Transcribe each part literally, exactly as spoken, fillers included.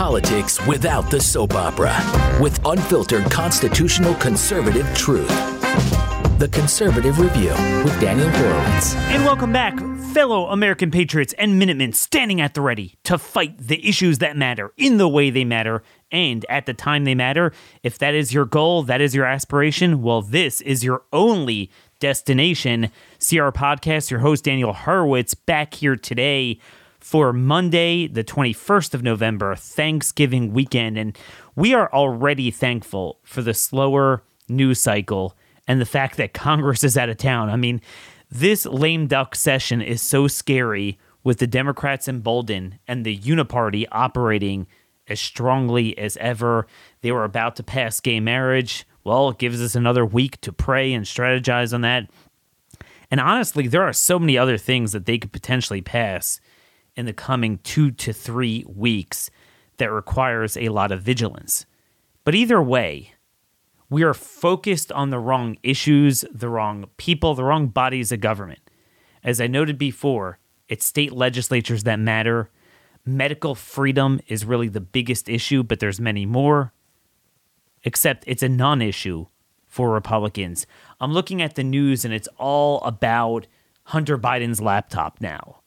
Politics without the soap opera, with unfiltered constitutional conservative truth. The Conservative Review with Daniel Horowitz. And welcome back, fellow American patriots and Minutemen standing at the ready to fight the issues that matter in the way they matter and at the time they matter. If that is your goal, that is your aspiration, well, this is your only destination. C R Podcast, your host Daniel Horowitz, back here today for Monday, the twenty-first of November, Thanksgiving weekend. And we are already thankful for the slower news cycle and the fact that Congress is out of town. I mean, this lame duck session is so scary with the Democrats emboldened and the uniparty operating as strongly as ever. They were about to pass gay marriage. Well, it gives us another week to pray and strategize on that. And honestly, there are so many other things that they could potentially pass in the coming two to three weeks that requires a lot of vigilance. But either way, we are focused on the wrong issues, the wrong people, the wrong bodies of government. As I noted before, it's state legislatures that matter. Medical freedom is really the biggest issue, but there's many more. Except it's a non-issue for Republicans. I'm looking at the news and it's all about Hunter Biden's laptop now.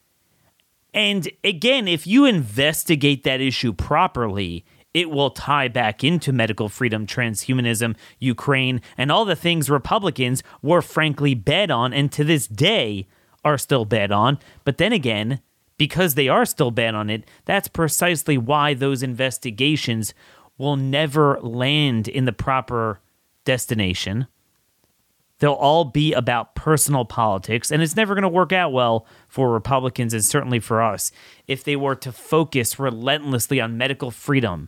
And again, if you investigate that issue properly, it will tie back into medical freedom, transhumanism, Ukraine, and all the things Republicans were frankly bad on and to this day are still bad on. But then again, because they are still bad on it, that's precisely why those investigations will never land in the proper destination. They'll all be about personal politics, and it's never going to work out well for Republicans and certainly for us if they were to focus relentlessly on medical freedom,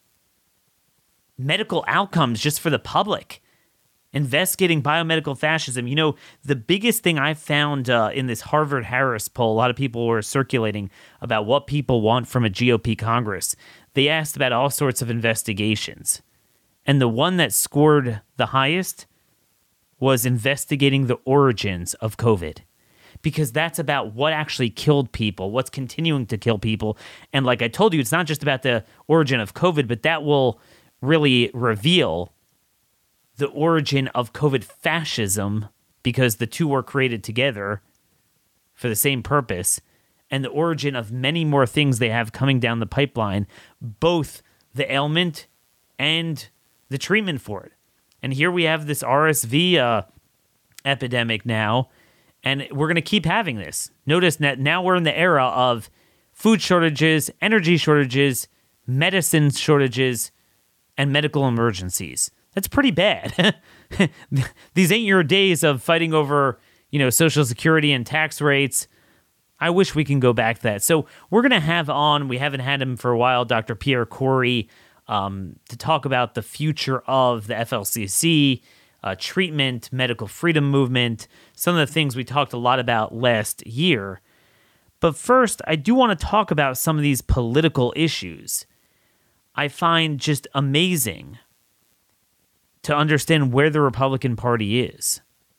medical outcomes just for the public, investigating biomedical fascism. You know, the biggest thing I found uh, in this Harvard-Harris poll, a lot of people were circulating about what people want from a G O P Congress. They asked about all sorts of investigations. And the one that scored the highest was investigating the origins of COVID. Because that's about what actually killed people, what's continuing to kill people. And like I told you, it's not just about the origin of COVID, but that will really reveal the origin of COVID fascism, because the two were created together for the same purpose, and the origin of many more things they have coming down the pipeline, both the ailment and the treatment for it. And here we have this R S V uh, epidemic now, and we're going to keep having this. Notice that now we're in the era of food shortages, energy shortages, medicine shortages, and medical emergencies. That's pretty bad. These ain't your days of fighting over, you know, Social Security and tax rates. I wish we can go back to that. So we're going to have on, we haven't had him for a while, Doctor Pierre Kory, um, to talk about the future of the F L C C, uh, treatment, medical freedom movement, some of the things we talked a lot about last year. But first, I do want to talk about some of these political issues. I find just amazing to understand where the Republican Party is.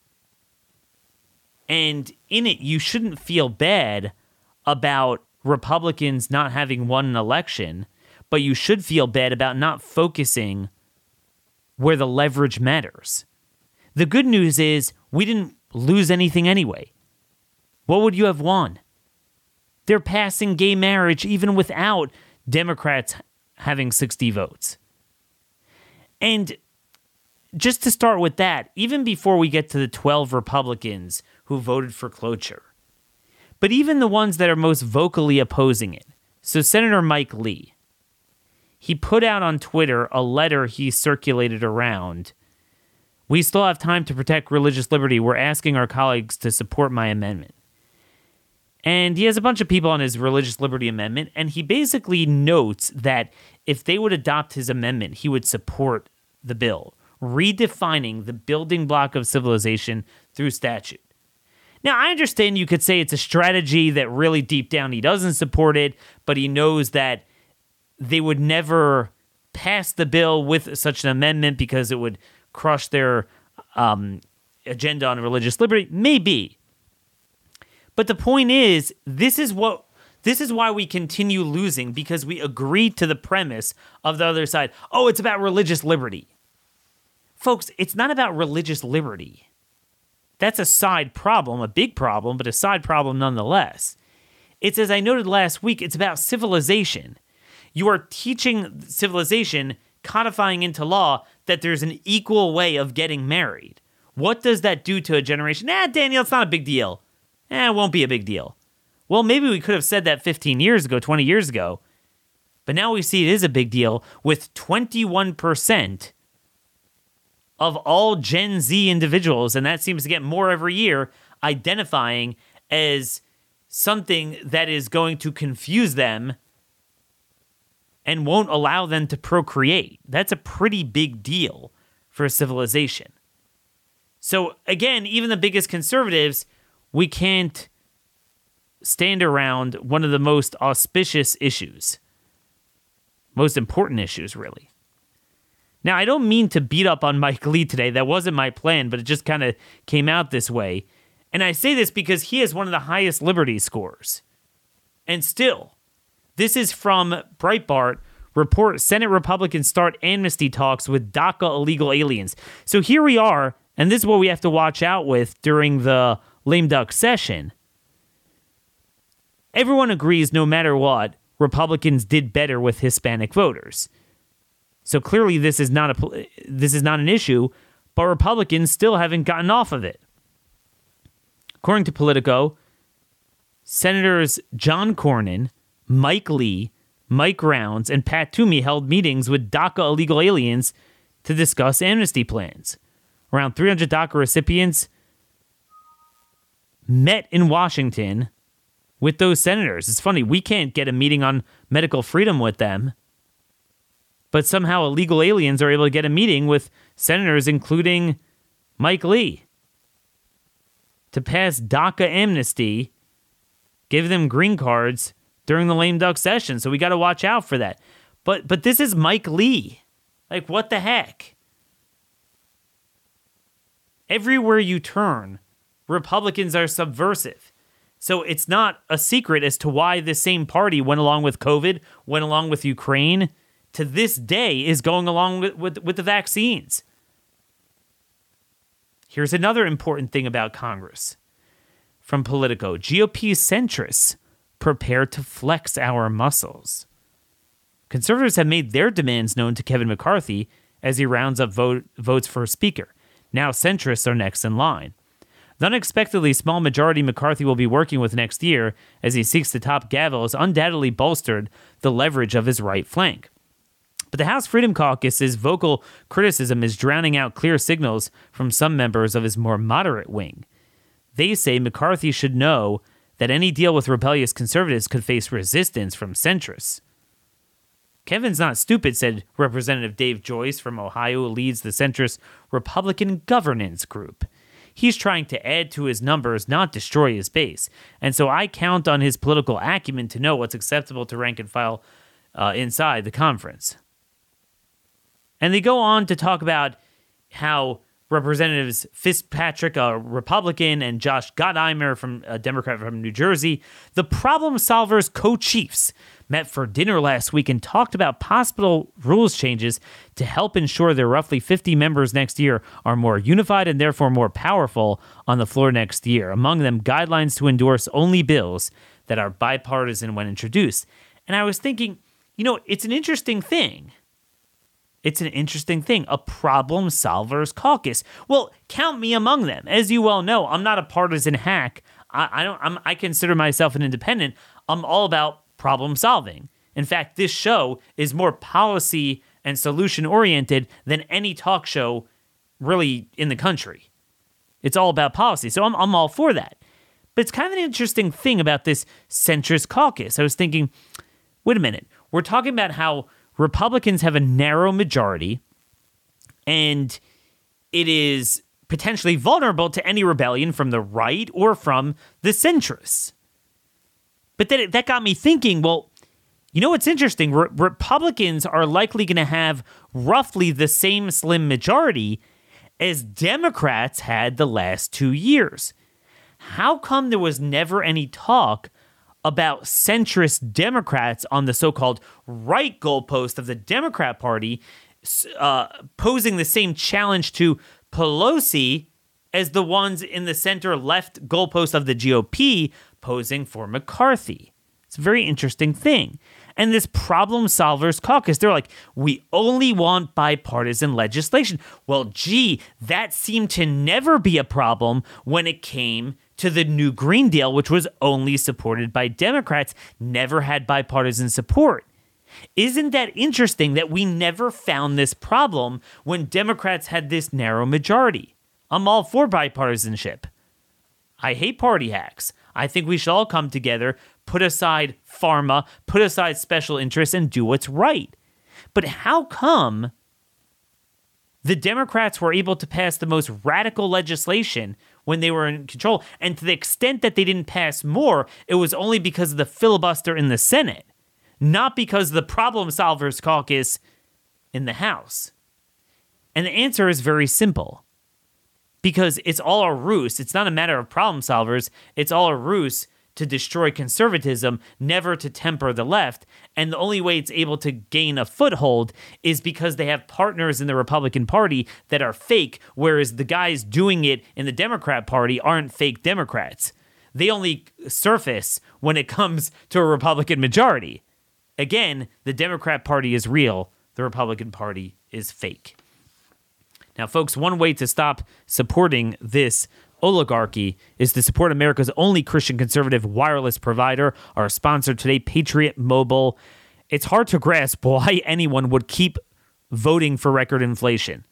And in it, you shouldn't feel bad about Republicans not having won an election, but you should feel bad about not focusing where the leverage matters. The good news is we didn't lose anything anyway. What would you have won? They're passing gay marriage even without Democrats having sixty votes. And just to start with that, even before we get to the twelve Republicans who voted for cloture, but even the ones that are most vocally opposing it. So Senator Mike Lee, he put out on Twitter a letter he circulated around. We still have time to protect religious liberty. We're asking our colleagues to support my amendment. And he has a bunch of people on his religious liberty amendment, and he basically notes that if they would adopt his amendment, he would support the bill, redefining the building block of civilization through statute. Now, I understand you could say it's a strategy that really deep down he doesn't support it, but he knows that they would never pass the bill with such an amendment because it would crush their um, agenda on religious liberty. Maybe. But the point is, this is what This is why we continue losing, because we agree to the premise of the other side. Oh, it's about religious liberty. Folks, it's not about religious liberty. That's a side problem, a big problem, but a side problem nonetheless. It's, as I noted last week, it's about civilization. You are teaching civilization, codifying into law, that there's an equal way of getting married. What does that do to a generation? Ah, Daniel, it's not a big deal. Eh, it won't be a big deal. Well, maybe we could have said that fifteen years ago, twenty years ago. But now we see it is a big deal with twenty-one percent of all Gen Z individuals, and that seems to get more every year, identifying as something that is going to confuse them and won't allow them to procreate. That's a pretty big deal for a civilization. So again, even the biggest conservatives, we can't stand around one of the most auspicious issues. Most important issues, really. Now, I don't mean to beat up on Mike Lee today. That wasn't my plan, but it just kind of came out this way. And I say this because he has one of the highest liberty scores. And still, this is from Breitbart. Report, Senate Republicans start amnesty talks with DACA illegal aliens. So here we are, and this is what we have to watch out with during the lame duck session. Everyone agrees, no matter what, Republicans did better with Hispanic voters. So clearly this is not a this is not an issue, but Republicans still haven't gotten off of it. According to Politico, Senators John Cornyn, Mike Lee, Mike Rounds, and Pat Toomey held meetings with DACA illegal aliens to discuss amnesty plans. Around three hundred DACA recipients met in Washington with those senators. It's funny, we can't get a meeting on medical freedom with them, but somehow illegal aliens are able to get a meeting with senators, including Mike Lee, to pass DACA amnesty, give them green cards during the lame duck session. So we got to watch out for that. But but this is Mike Lee. Like, what the heck? Everywhere you turn, Republicans are subversive. So it's not a secret as to why this same party went along with COVID, went along with Ukraine, to this day is going along with, with, with the vaccines. Here's another important thing about Congress. From Politico, G O P centrists prepare to flex our muscles. Conservatives have made their demands known to Kevin McCarthy as he rounds up vote, votes for Speaker. Now centrists are next in line. The unexpectedly small majority McCarthy will be working with next year as he seeks to top gavel has undoubtedly bolstered the leverage of his right flank. But the House Freedom Caucus's vocal criticism is drowning out clear signals from some members of his more moderate wing. They say McCarthy should know that any deal with rebellious conservatives could face resistance from centrists. Kevin's not stupid, said Representative Dave Joyce from Ohio, who leads the centrist Republican Governance Group. He's trying to add to his numbers, not destroy his base. And so I count on his political acumen to know what's acceptable to rank and file uh, inside the conference. And they go on to talk about how Representatives Fitzpatrick, a Republican, and Josh Gottheimer, from a Democrat from New Jersey, the Problem Solvers co-chiefs, met for dinner last week and talked about possible rules changes to help ensure their roughly fifty members next year are more unified and therefore more powerful on the floor next year. Among them, guidelines to endorse only bills that are bipartisan when introduced. And I was thinking, you know, it's an interesting thing. It's an interesting thing, a problem solvers caucus. Well, count me among them. As you well know, I'm not a partisan hack. I, I don't. I'm, I consider myself an independent. I'm all about problem solving. In fact, this show is more policy and solution oriented than any talk show really in the country. It's all about policy, so I'm I'm all for that. But it's kind of an interesting thing about this centrist caucus. I was thinking, wait a minute, we're talking about how Republicans have a narrow majority, and it is potentially vulnerable to any rebellion from the right or from the centrists. But then it, that got me thinking, well, you know what's interesting? Re- Republicans are likely going to have roughly the same slim majority as Democrats had the last two years. How come there was never any talk about centrist Democrats on the so-called right goalpost of the Democrat Party uh, posing the same challenge to Pelosi as the ones in the center-left goalpost of the G O P posing for McCarthy. It's a very interesting thing. And this Problem Solvers Caucus, they're like, we only want bipartisan legislation. Well, gee, that seemed to never be a problem when it came to the new Green Deal, which was only supported by Democrats, never had bipartisan support. Isn't that interesting that we never found this problem when Democrats had this narrow majority? I'm all for bipartisanship. I hate party hacks. I think we should all come together, put aside pharma, put aside special interests, and do what's right. But how come the Democrats were able to pass the most radical legislation when they were in control? And to the extent that they didn't pass more, it was only because of the filibuster in the Senate, not because of the Problem Solvers Caucus in the House. And the answer is very simple. Because it's all a ruse. It's not a matter of problem solvers. It's all a ruse to destroy conservatism, never to temper the left. And the only way it's able to gain a foothold is because they have partners in the Republican Party that are fake, whereas the guys doing it in the Democrat Party aren't fake Democrats. They only surface when it comes to a Republican majority. Again, the Democrat Party is real. The Republican Party is fake. Now, folks, one way to stop supporting this oligarchy is to support America's only Christian conservative wireless provider, our sponsor today, Patriot Mobile. It's hard to grasp why anyone would keep voting for record inflation,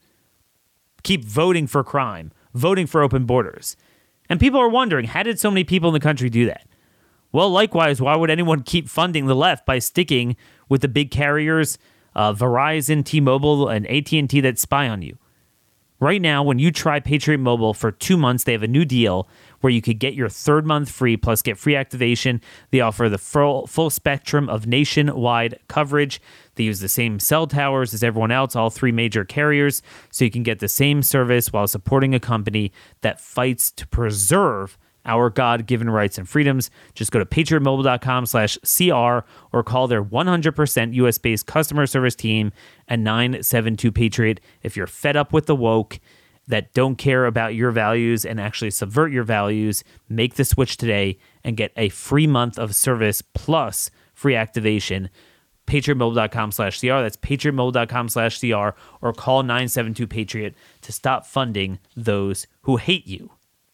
keep voting for crime, voting for open borders. And people are wondering, how did so many people in the country do that? Well, likewise, why would anyone keep funding the left by sticking with the big carriers, uh, Verizon, T-Mobile, and A T and T that spy on you? Right now, when you try Patriot Mobile for two months, they have a new deal where you could get your third month free, plus get free activation. They offer the full, full spectrum of nationwide coverage. They use the same cell towers as everyone else, all three major carriers, so you can get the same service while supporting a company that fights to preserve our God-given rights and freedoms. Just go to patriotmobile.com slash CR or call their one hundred percent U S-based customer service team at nine seven two Patriot if you're fed up with the woke that don't care about your values and actually subvert your values. Make the switch today and get a free month of service plus free activation. patriotmobile.com slash CR. That's patriotmobile.com slash CR or call nine seven two Patriot to stop funding those who hate you.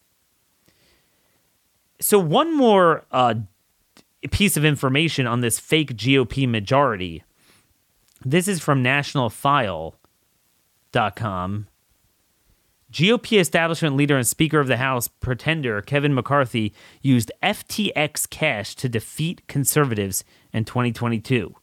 So one more uh, piece of information on this fake G O P majority. This is from national file dot com. G O P establishment leader and Speaker of the House pretender Kevin McCarthy used F T X cash to defeat conservatives in twenty twenty-two.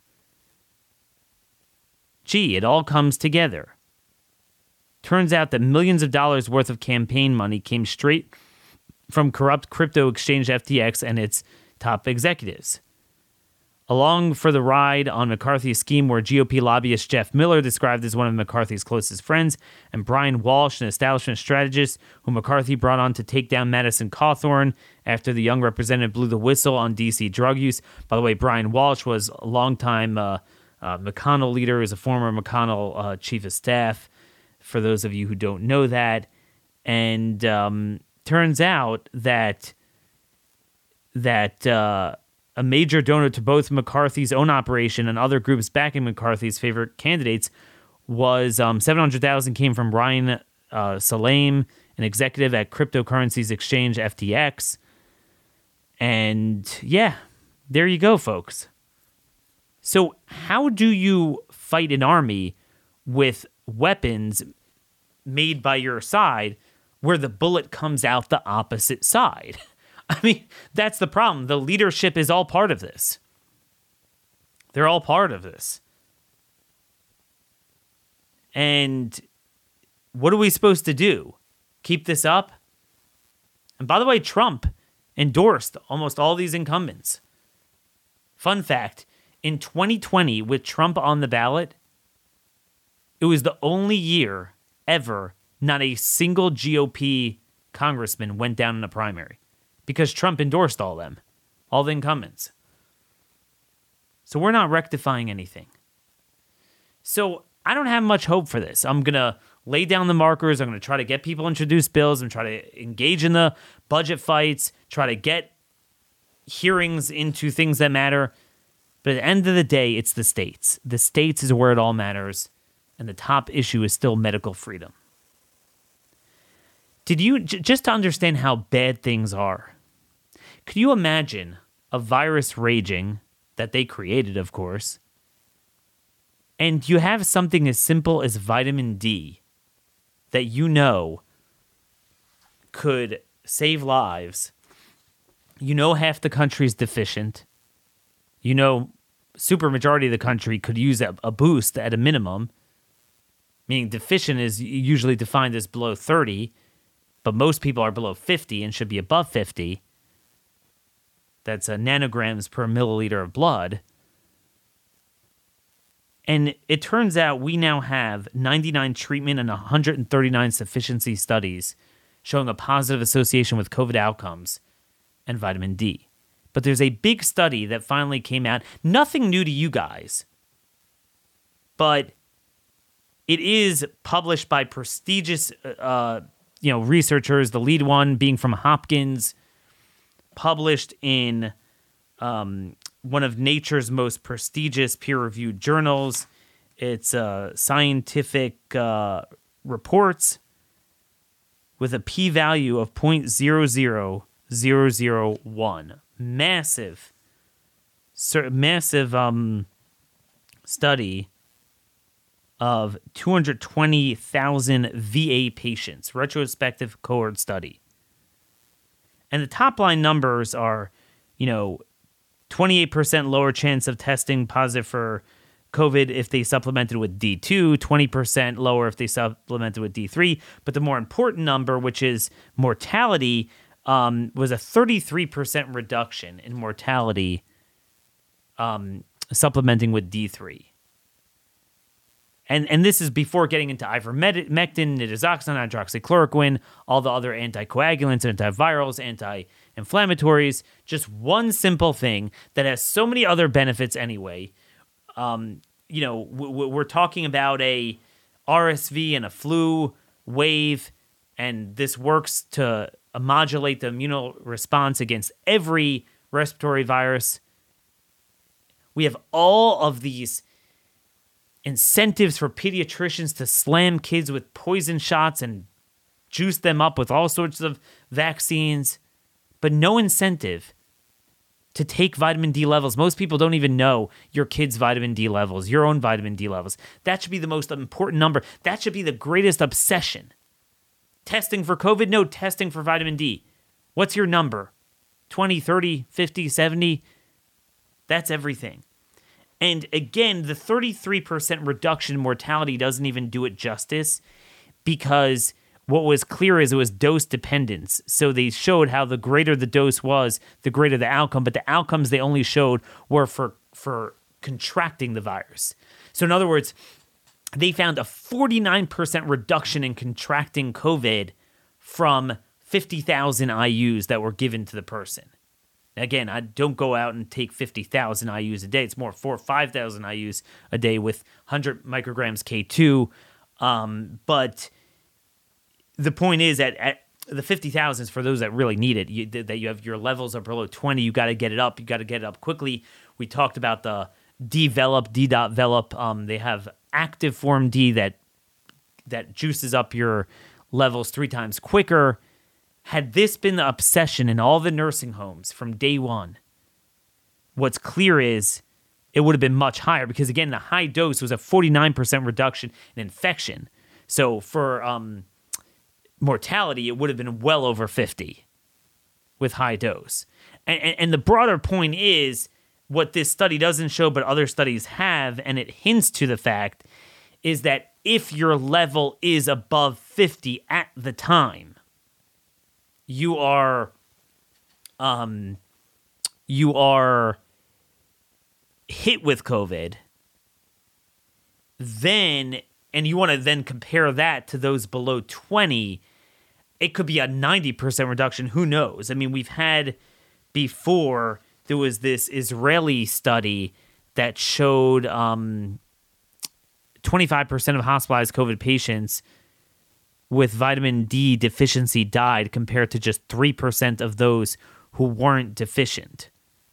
Gee, it all comes together. Turns out that millions of dollars worth of campaign money came straight from corrupt crypto exchange F T X and its top executives. Along for the ride on McCarthy's scheme were G O P lobbyist Jeff Miller, described as one of McCarthy's closest friends, and Brian Walsh, an establishment strategist who McCarthy brought on to take down Madison Cawthorn after the young representative blew the whistle on D C drug use. By the way, Brian Walsh was a longtime uh, uh, McConnell leader, is a former McConnell uh, chief of staff, for those of you who don't know that. And um, turns out that that uh, a major donor to both McCarthy's own operation and other groups backing McCarthy's favorite candidates was um, seven hundred thousand dollars came from Ryan uh, Salame, an executive at cryptocurrencies exchange F T X. And yeah, there you go, folks. So how do you fight an army with weapons made by your side where the bullet comes out the opposite side? I mean, that's the problem. The leadership is all part of this. They're all part of this. And what are we supposed to do? Keep this up? And by the way, Trump endorsed almost all these incumbents. Fun fact, in twenty twenty, with Trump on the ballot, it was the only year ever not a single G O P congressman went down in a primary, because Trump endorsed all of them. all the incumbents. So we're not rectifying anything. So I don't have much hope for this. I'm going to lay down the markers. I'm going to try to get people to introduce bills and try to engage in the budget fights, try to get hearings into things that matter. But at the end of the day, it's the states. The states is where it all matters. And the top issue is still medical freedom. Did you, j- just to understand how bad things are, could you imagine a virus raging that they created, of course, and you have something as simple as vitamin D that you know could save lives? You know half the country is deficient. You know super majority of the country could use a, a boost at a minimum, meaning deficient is usually defined as below thirty, but most people are below fifty and should be above fifty. That's a nanograms per milliliter of blood. And it turns out we now have ninety-nine treatment and one hundred thirty-nine sufficiency studies showing a positive association with COVID outcomes and vitamin D. But there's a big study that finally came out. Nothing new to you guys. But it is published by prestigious uh, you know, researchers, the lead one being from Hopkins, published in um, one of Nature's most prestigious peer-reviewed journals. It's uh, scientific uh, reports with a p-value of zero point zero zero zero zero one. Massive, massive um, study of two hundred twenty thousand V A patients, retrospective cohort study. And the top line numbers are, you know, twenty-eight percent lower chance of testing positive for COVID if they supplemented with D two, twenty percent lower if they supplemented with D three. But the more important number, which is mortality, um, was a thirty-three percent reduction in mortality um, supplementing with D three. And and this is before getting into ivermectin, nitazoxanide, hydroxychloroquine, all the other anticoagulants, antivirals, anti-inflammatories. Just one simple thing that has so many other benefits anyway. Um, you know, w- we're talking about a R S V and a flu wave, and this works to modulate the immune response against every respiratory virus. We have all of these incentives for pediatricians to slam kids with poison shots and juice them up with all sorts of vaccines, but no incentive to take vitamin D levels. Most people don't even know your kid's vitamin D levels, your own vitamin D levels. That should be the most important number. That should be the greatest obsession. Testing for COVID? No, testing for vitamin D. What's your number? twenty, thirty, fifty, seventy? That's everything. And again, the thirty-three percent reduction in mortality doesn't even do it justice, because what was clear is it was dose dependence. So they showed how the greater the dose was, the greater the outcome, but the outcomes they only showed were for, for contracting the virus. So in other words, they found a forty-nine percent reduction in contracting COVID from fifty thousand I U's that were given to the person. Again, I don't go out and take fifty thousand I U's a day. It's more four or five thousand I U's a day with one hundred micrograms K two. Um, but the point is that at the fifty thousand is for those that really need it. You, that you have your levels are below twenty. You got to get it up. You got to get it up quickly. We talked about the D-velop, D.velop. Um, they have active form D that that juices up your levels three times quicker. Had this been the obsession in all the nursing homes from day one, what's clear is it would have been much higher, because, again, the high dose was a forty-nine percent reduction in infection. So for um, mortality, it would have been well over fifty with high dose. And, and, and the broader point is, what this study doesn't show, but other studies have, and it hints to the fact, is that if your level is above fifty at the time, you are, um, you are hit with COVID, then, and you want to then compare that to those below twenty, it could be a ninety percent reduction. Who knows? I mean, we've had before there was this Israeli study that showed um, twenty-five percent of hospitalized COVID patients with vitamin D deficiency died compared to just three percent of those who weren't deficient.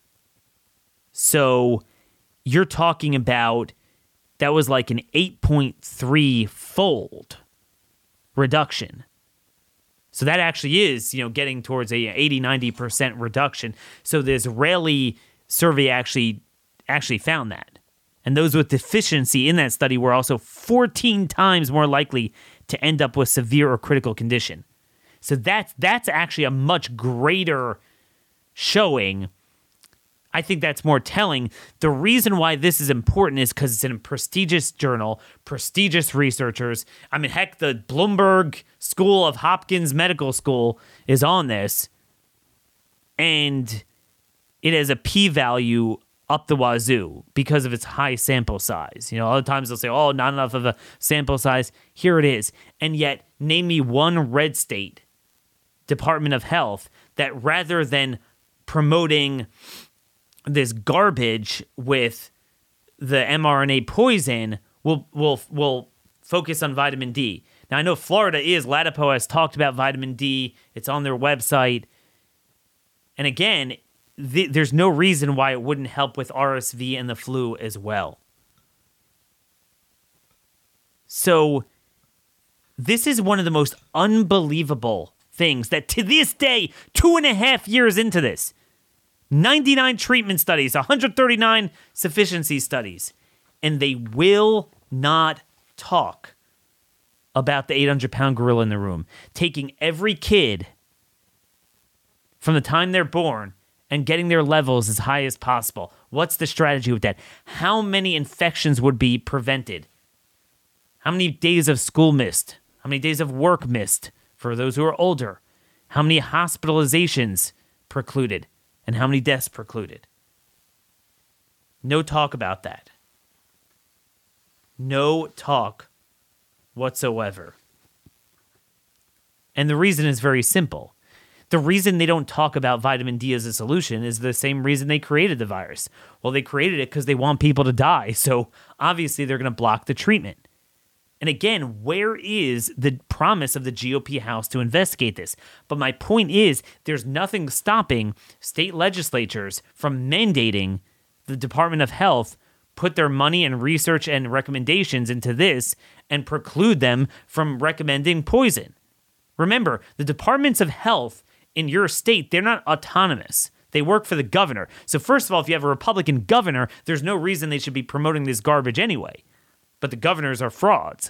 So you're talking about that was like an eight point three fold reduction. So that actually is, you know, getting towards a eighty, ninety percent reduction. So the Israeli survey actually actually found that. And those with deficiency in that study were also fourteen times more likely to end up with severe or critical condition. So that's that's actually a much greater showing. I think that's more telling. The reason why this is important is because it's in a prestigious journal, prestigious researchers. I mean, heck, the Bloomberg School of Hopkins Medical School is on this. And it has a p-value up the wazoo because of its high sample size. You know, other times they'll say, oh, not enough of a sample size. Here it is. And yet, name me one red state Department of Health that rather than promoting this garbage with the mRNA poison will will will focus on vitamin D. Now, I know Florida is, Latipo has talked about vitamin D. It's on their website. And again, th- there's no reason why it wouldn't help with R S V and the flu as well. So this is one of the most unbelievable things that to this day, two and a half years into this, ninety-nine treatment studies, one hundred thirty-nine sufficiency studies, and they will not talk about the eight hundred pound gorilla in the room, taking every kid from the time they're born and getting their levels as high as possible. What's the strategy with that? How many infections would be prevented? How many days of school missed? How many days of work missed for those who are older? How many hospitalizations precluded? And how many deaths precluded? No talk about that. No talk whatsoever. And the reason is very simple. The reason they don't talk about vitamin D as a solution is the same reason they created the virus. Well, they created it because they want people to die. So obviously they're going to block the treatment. And again, where is the promise of the G O P House to investigate this? But my point is, there's nothing stopping state legislatures from mandating the Department of Health put their money and research and recommendations into this and preclude them from recommending poison. Remember, the departments of health in your state, they're not autonomous. They work for the governor. So first of all, if you have a Republican governor, there's no reason they should be promoting this garbage anyway. But the governors are frauds.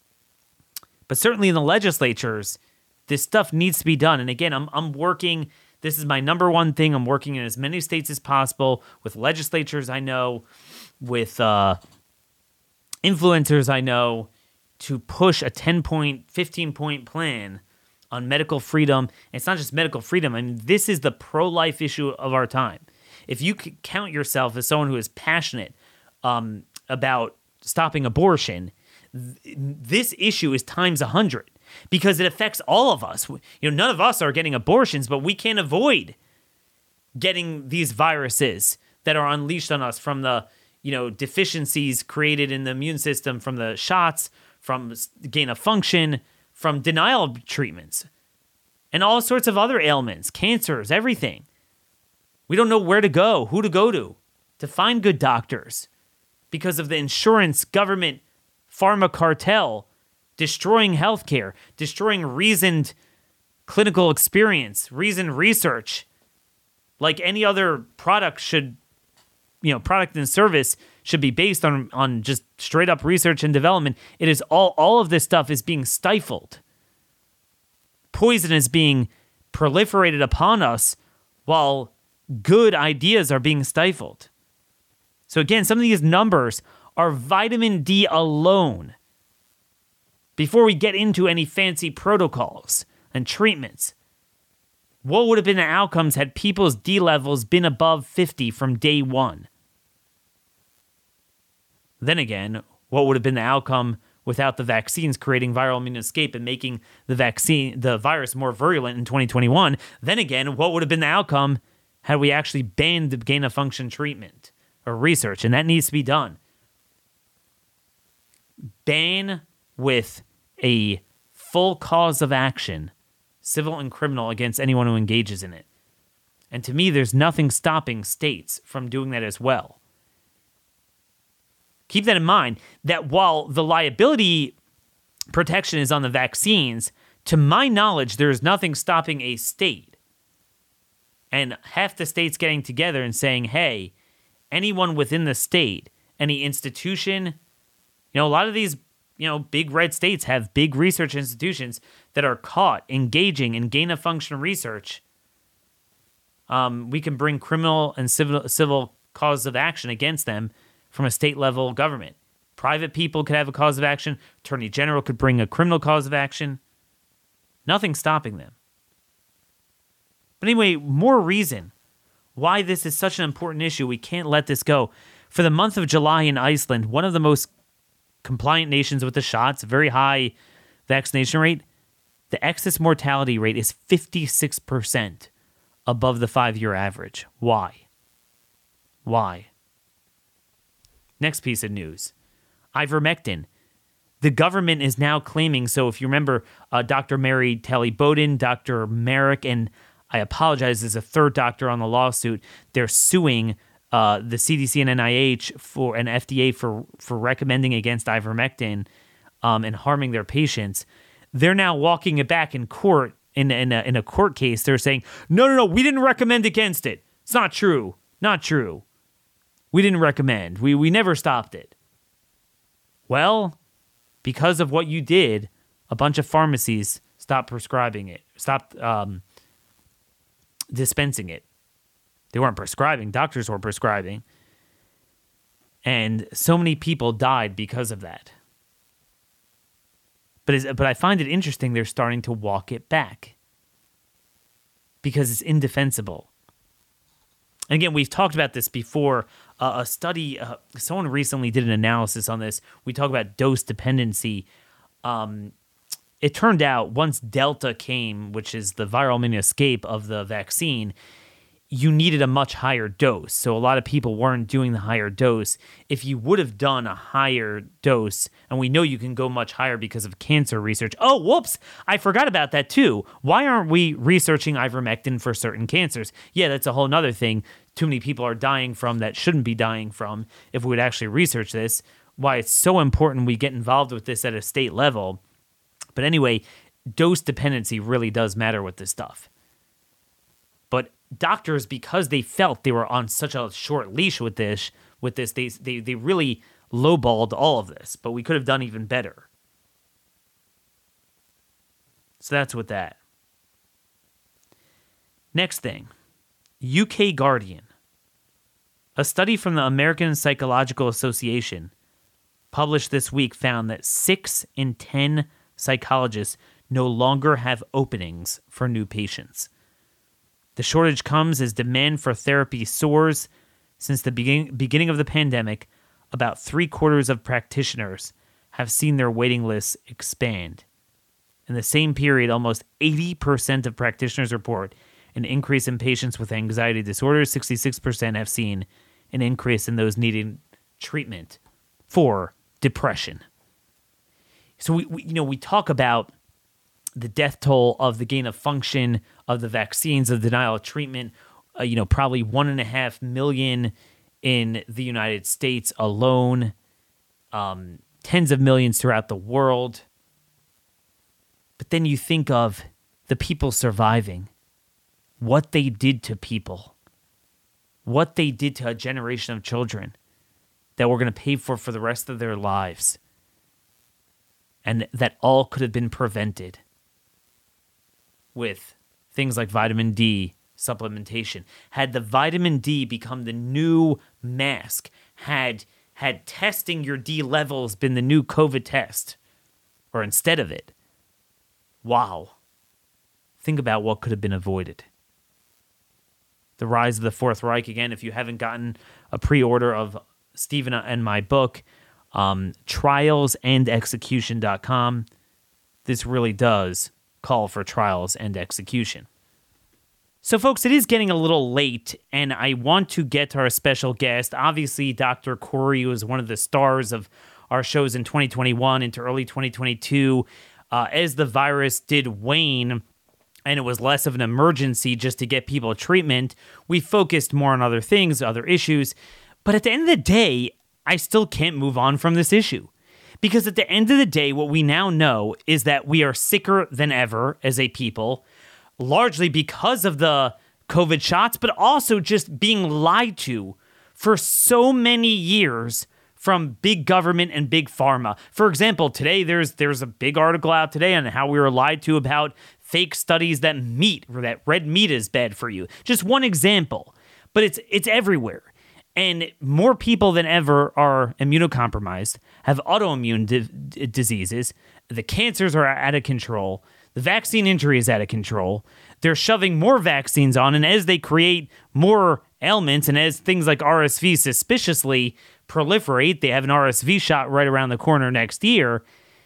But certainly in the legislatures, this stuff needs to be done. And again, I'm I'm working, this is my number one thing. I'm working in as many states as possible with legislatures I know, with uh, influencers I know, to push a ten-point, fifteen-point plan on medical freedom. And it's not just medical freedom. I mean, this is the pro-life issue of our time. If you could count yourself as someone who is passionate um, about stopping abortion, th- this issue is times a hundred because it affects all of us. You know, none of us are getting abortions, but we can't avoid getting these viruses that are unleashed on us from the, you know, deficiencies created in the immune system from the shots, from gain of function, from denial of treatments, and all sorts of other ailments, cancers, everything. We don't know where to go, who to go to, to find good doctors because of the insurance, government, pharma cartel destroying healthcare, destroying reasoned clinical experience, reasoned research. Like any other product should, you know, product and service should be based on, on just straight up research and development. It is all, all of this stuff is being stifled. Poison is being proliferated upon us while good ideas are being stifled. So again, some of these numbers are vitamin D alone. Before we get into any fancy protocols and treatments, what would have been the outcomes had people's D levels been above fifty from day one? Then again, what would have been the outcome without the vaccines creating viral immune escape and making the vaccine, the virus more virulent in twenty twenty-one? Then again, what would have been the outcome How do we actually ban the gain-of-function treatment or research? And that needs to be done. Ban with a full cause of action, civil and criminal, against anyone who engages in it. And to me, there's nothing stopping states from doing that as well. Keep that in mind, that while the liability protection is on the vaccines, to my knowledge, there is nothing stopping a state and half the states getting together and saying, hey, anyone within the state, any institution, you know, a lot of these, you know, big red states have big research institutions that are caught engaging in gain-of-function research. Um, we can bring criminal and civil civil cause of action against them from a state-level government. Private people could have a cause of action. Attorney General could bring a criminal cause of action. Nothing stopping them. But anyway, more reason why this is such an important issue. We can't let this go. For the month of July in Iceland, one of the most compliant nations with the shots, very high vaccination rate, the excess mortality rate is fifty-six percent above the five-year average. Why? Why? Next piece of news. Ivermectin. The government is now claiming, so if you remember, uh, Doctor Mary Talley Bowden, Doctor Merrick, and I apologize, there's a third doctor on the lawsuit. They're suing uh, the C D C and N I H for and F D A for, for recommending against ivermectin um, and harming their patients. They're now walking it back in court, in, in, a, in a court case. They're saying, no, no, no, we didn't recommend against it. It's not true. Not true. We didn't recommend. We, we never stopped it. Well, because of what you did, a bunch of pharmacies stopped prescribing it, stopped um, dispensing it. They weren't prescribing. Doctors were prescribing. And so many people died because of that. But, it's, but I find it interesting they're starting to walk it back because it's indefensible. And again, we've talked about this before. Uh, a study, uh, someone recently did an analysis on this. We talk about dose dependency. Um, it turned out once Delta came, which is the viral mini escape of the vaccine, you needed a much higher dose. So a lot of people weren't doing the higher dose. If you would have done a higher dose, and we know you can go much higher because of cancer research. Oh, whoops, I forgot about that too. Why aren't we researching ivermectin for certain cancers? Yeah, that's a whole nother thing. Too many people are dying from that shouldn't be dying from if we would actually research this. Why it's so important we get involved with this at a state level. But anyway, dose dependency really does matter with this stuff. But doctors, because they felt they were on such a short leash with this, with this, they they they really lowballed all of this. But we could have done even better. So that's with that. Next thing, U K Guardian. A study from the American Psychological Association published this week found that six in ten psychologists no longer have openings for new patients. The shortage comes as demand for therapy soars. Since the begin- beginning of the pandemic, about three quarters of practitioners have seen their waiting lists expand. In the same period, almost eighty percent of practitioners report an increase in patients with anxiety disorders. sixty-six percent have seen an increase in those needing treatment for depression. So we, we you know, we talk about the death toll of the gain of function of the vaccines, of denial of treatment, uh, you know, probably one and a half million in the United States alone, um, tens of millions throughout the world. But then you think of the people surviving, what they did to people, what they did to a generation of children that we're going to pay for for the rest of their lives. And that all could have been prevented with things like vitamin D supplementation. Had the vitamin D become the new mask, had had testing your D levels been the new COVID test, or instead of it, wow. Think about what could have been avoided. The Rise of the Fourth Reich. Again, if you haven't gotten a pre-order of Stephen and my book, um, trials and execution dot com, this really does call for trials and execution. So, folks, it is getting a little late, and I want to get to our special guest. Obviously, Doctor Kory was one of the stars of our shows in twenty twenty-one into early twenty twenty-two. Uh, as the virus did wane, and it was less of an emergency just to get people treatment, we focused more on other things, other issues. But at the end of the day, I still can't move on from this issue. Because at the end of the day, what we now know is that we are sicker than ever as a people, largely because of the COVID shots, but also just being lied to for so many years from big government and big pharma. For example, today there's there's a big article out today on how we were lied to about fake studies that meat or that red meat is bad for you. Just one example, but it's it's everywhere. And more people than ever are immunocompromised, have autoimmune di- diseases. The cancers are out of control. The vaccine injury is out of control. They're shoving more vaccines on, and as they create more ailments, and as things like R S V suspiciously proliferate, they have an R S V shot right around the corner next year.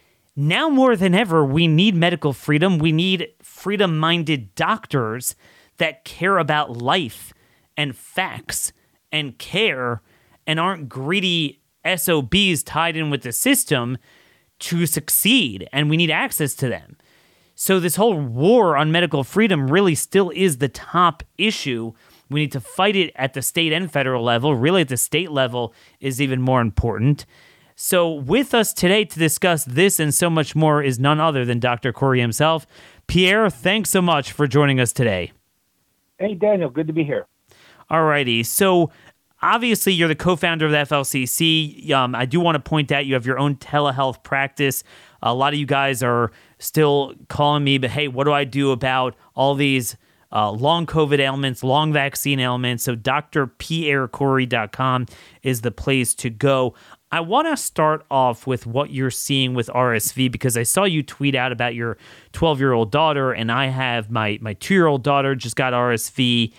Now more than ever, we need medical freedom. We need freedom-minded doctors that care about life and facts and care and aren't greedy S O Bs tied in with the system to succeed, and we need access to them. So this whole war on medical freedom really still is the top issue. We need to fight it at the state and federal level. Really, at the state level is even more important. So with us today to discuss this and so much more is none other than Doctor Kory himself. Pierre, thanks so much for joining us today. Hey, Daniel, good to be here. All righty. So obviously, you're the co-founder of the F L C C. Um, I do want to point out you have your own telehealth practice. A lot of you guys are still calling me, but hey, what do I do about all these uh, long COVID ailments, long vaccine ailments? So D R pierre kory dot com is the place to go. I want to start off with what you're seeing with R S V, because I saw you tweet out about your twelve-year-old daughter, and I have my, my two-year-old daughter just got R S V.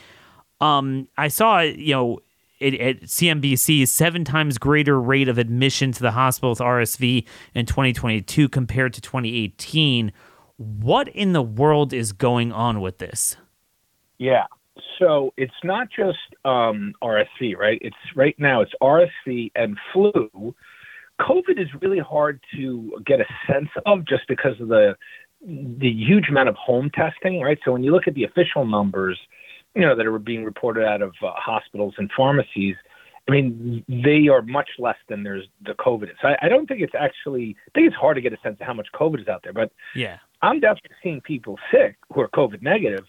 Um, I saw, you know, it, at C N B C's seven times greater rate of admission to the hospital with R S V in twenty twenty-two compared to twenty eighteen. What in the world is going on with this? Yeah. So it's not just um, R S V, right? It's right now it's R S V and flu. COVID is really hard to get a sense of just because of the the huge amount of home testing, right? So when you look at the official numbers, you know, that are being reported out of uh, hospitals and pharmacies, I mean, they are much less than there's the COVID. So I, I don't think it's actually, I think it's hard to get a sense of how much COVID is out there. But yeah, I'm definitely seeing people sick who are COVID negative.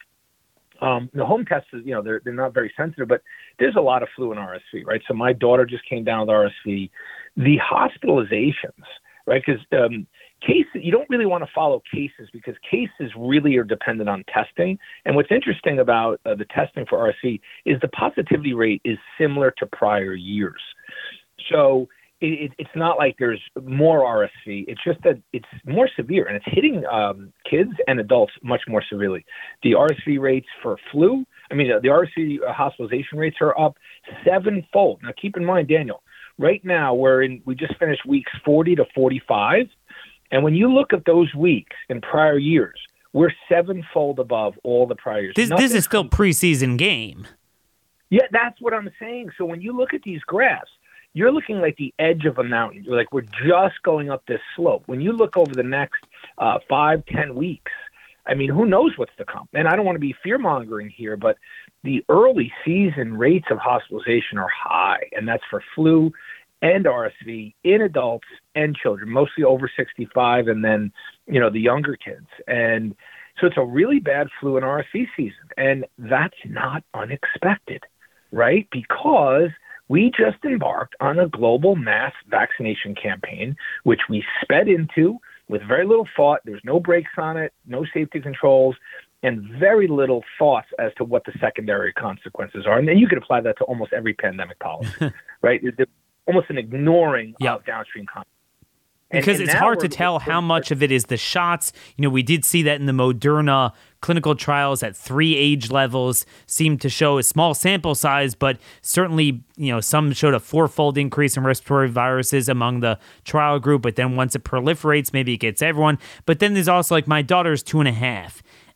Um, the home tests, you know, they're they're not very sensitive, but there's a lot of flu and R S V, right? So my daughter just came down with R S V. The hospitalizations, right? Because um, cases, you don't really want to follow cases because cases really are dependent on testing. And what's interesting about uh, the testing for R S V is the positivity rate is similar to prior years. So it, it's not like there's more R S V. It's just that it's more severe, and it's hitting um, kids and adults much more severely. The R S V rates for flu, I mean, the R S V hospitalization rates are up sevenfold. Now, keep in mind, Daniel, right now we're in, we just finished weeks forty to forty-five. And when you look at those weeks in prior years, we're sevenfold above all the prior years. This, this is still preseason game. Yeah, that's what I'm saying. So when you look at these graphs, you're looking like the edge of a mountain. You're like, we're just going up this slope. When you look over the next uh, five, ten weeks, I mean, who knows what's to come? And I don't want to be fear-mongering here, but the early season rates of hospitalization are high, and that's for flu and R S V in adults and children, mostly over sixty-five, and then, you know, the younger kids. And so it's a really bad flu and R S V season, and that's not unexpected, right? Because we just embarked on a global mass vaccination campaign, which we sped into with very little thought. There's no brakes on it, no safety controls, and very little thoughts as to what the secondary consequences are. And then you could apply that to almost every pandemic policy, right? There's almost an ignoring yep. of downstream consequences. Because and, and it's hard to tell how much of it is the shots. You know, we did see that in the Moderna clinical trials at three age levels seemed to show a small sample size, but certainly, you know, some showed a fourfold increase in respiratory viruses among the trial group. But then once it proliferates, maybe it gets everyone. But then there's also like my daughter's two and a half.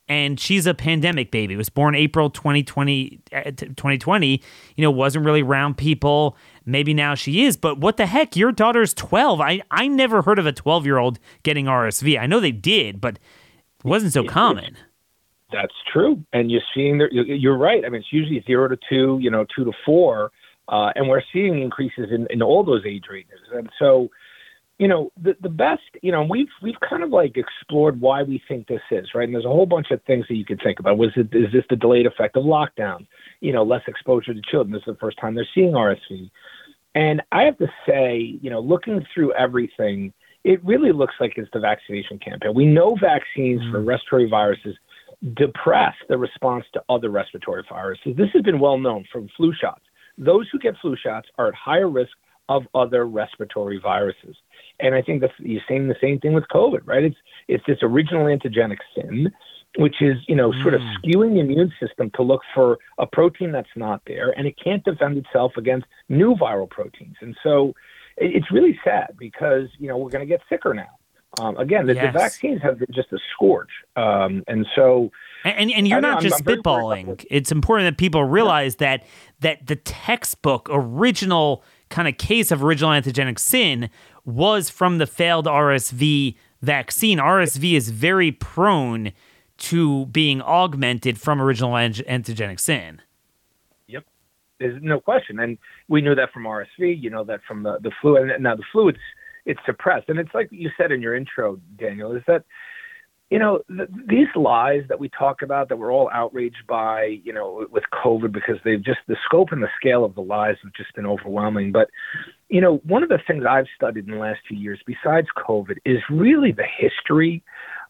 And she's a pandemic baby. Was born April twenty twenty, twenty twenty. You know, wasn't really around people. Maybe now she is. But what the heck? Your daughter's twelve. I, I never heard of a twelve-year-old getting R S V. I know they did, but it wasn't so common. That's true. And you're seeing, there, you're right. I mean, it's usually zero to two, you know, two to four. Uh, and we're seeing increases in, in all those age ranges. And so, you know, the, the best, you know, we've we've kind of like explored why we think this is, right? And there's a whole bunch of things that you could think about. Was it, is this the delayed effect of lockdown? You know, less exposure to children. This is the first time they're seeing R S V. And I have to say, you know, looking through everything, it really looks like it's the vaccination campaign. We know vaccines mm. for respiratory viruses depress the response to other respiratory viruses. This has been well known from flu shots. Those who get flu shots are at higher risk of other respiratory viruses. And I think that you're saying the same thing with COVID, right? It's it's this original antigenic sin, which is, you know, mm. sort of skewing the immune system to look for a protein that's not there, and it can't defend itself against new viral proteins. And so it's really sad because, you know, we're going to get sicker now. Um, again, the, yes. the vaccines have been just a scourge. Um, and so... And and you're not I'm, just I'm spitballing. It's important that people realize yeah. that that the textbook original kind of case of original antigenic sin was from the failed R S V vaccine. R S V is very prone to being augmented from original antigenic sin. Yep. There's no question. And we knew that from R S V. You know that from the, the flu. And now the flu, it's, it's suppressed. And it's like you said in your intro, Daniel, is that, you know, th- these lies that we talk about that we're all outraged by, you know, with COVID, because they've just, the scope and the scale of the lies have just been overwhelming. But, you know, one of the things I've studied in the last few years, besides COVID, is really the history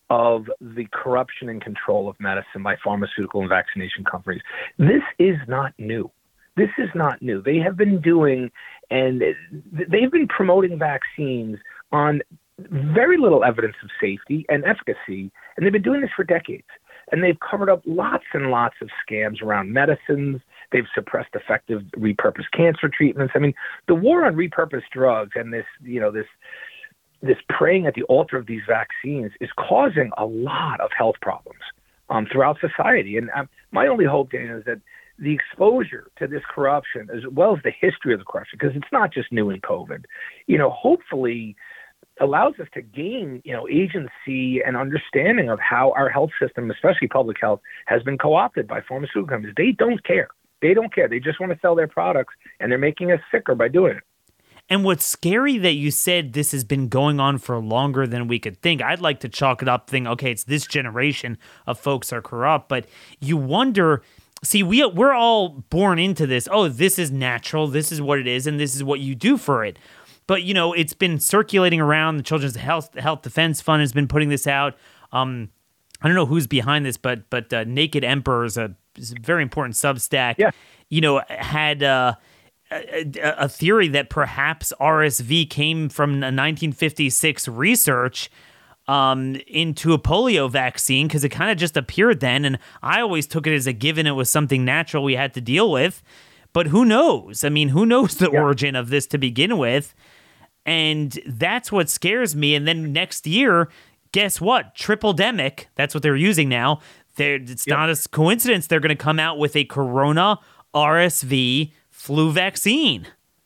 of the corruption and control of medicine by pharmaceutical and vaccination companies. This is not new. This is not new. They have been doing, and they've been promoting vaccines on very little evidence of safety and efficacy, and they've been doing this for decades. And they've covered up lots and lots of scams around medicines. They've suppressed effective repurposed cancer treatments. I mean, the war on repurposed drugs and this, you know, this this praying at the altar of these vaccines is causing a lot of health problems um, throughout society. And um, my only hope, Dan, is that the exposure to this corruption, as well as the history of the corruption, because it's not just new in COVID, you know, hopefully allows us to gain, you know, agency and understanding of how our health system, especially public health, has been co-opted by pharmaceutical companies. They don't care. They don't care. They just want to sell their products, and they're making us sicker by doing it. And what's scary that you said this has been going on for longer than we could think. I'd like to chalk it up, think, okay, it's this generation of folks are corrupt, but you wonder, see, we, we're all born into this. Oh, this is natural. This is what it is, and this is what you do for it. But, you know, it's been circulating around. The Children's Health Health Defense Fund has been putting this out. Um, I don't know who's behind this, but but uh, Naked Emperor is a, is a very important Substack. Yeah. You know, had uh, a, a theory that perhaps R S V came from a nineteen fifty-six research um, into a polio vaccine because it kind of just appeared then. And I always took it as a given it was something natural we had to deal with. But who knows? I mean, who knows the yeah. origin of this to begin with? And that's what scares me. And then next year, guess what? Triple-demic, that's what they're using now. They're, it's yep. not a coincidence they're going to come out with a corona R S V flu vaccine.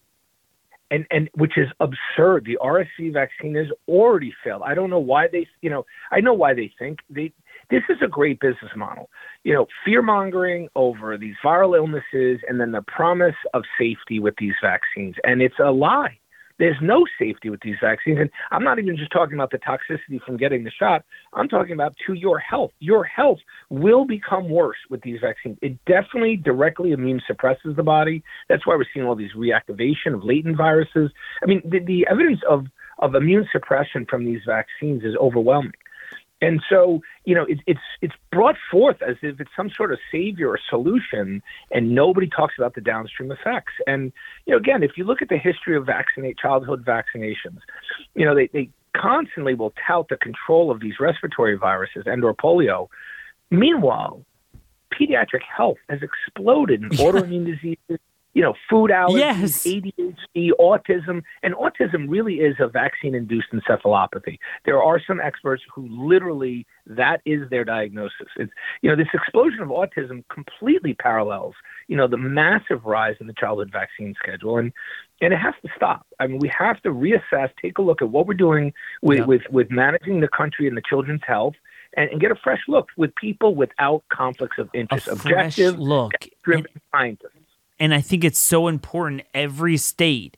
And and which is absurd. The R S V vaccine has already failed. I don't know why they, you know, I know why they think. They This is a great business model. You know, fear-mongering over these viral illnesses and then the promise of safety with these vaccines. And it's a lie. There's no safety with these vaccines. And I'm not even just talking about the toxicity from getting the shot. I'm talking about to your health. Your health will become worse with these vaccines. It definitely directly immune suppresses the body. That's why we're seeing all these reactivation of latent viruses. I mean, the, the evidence of, of immune suppression from these vaccines is overwhelming. And so, you know, it, it's it's brought forth as if it's some sort of savior or solution, and nobody talks about the downstream effects. And, you know, again, if you look at the history of vaccinate childhood vaccinations, you know, they, they constantly will tout the control of these respiratory viruses and or polio. Meanwhile, pediatric health has exploded in autoimmune diseases, you know, food allergies, Yes. A D H D, autism, and autism really is a vaccine-induced encephalopathy. There are some experts who literally that is their diagnosis. It's, you know, this explosion of autism completely parallels, you know, the massive rise in the childhood vaccine schedule, and and it has to stop. I mean, we have to reassess, take a look at what we're doing with Yep. with, with managing the country and the children's health, and, and get a fresh look with people without conflicts of interest, A fresh objective, look. driven scientists. And I think it's so important. Every state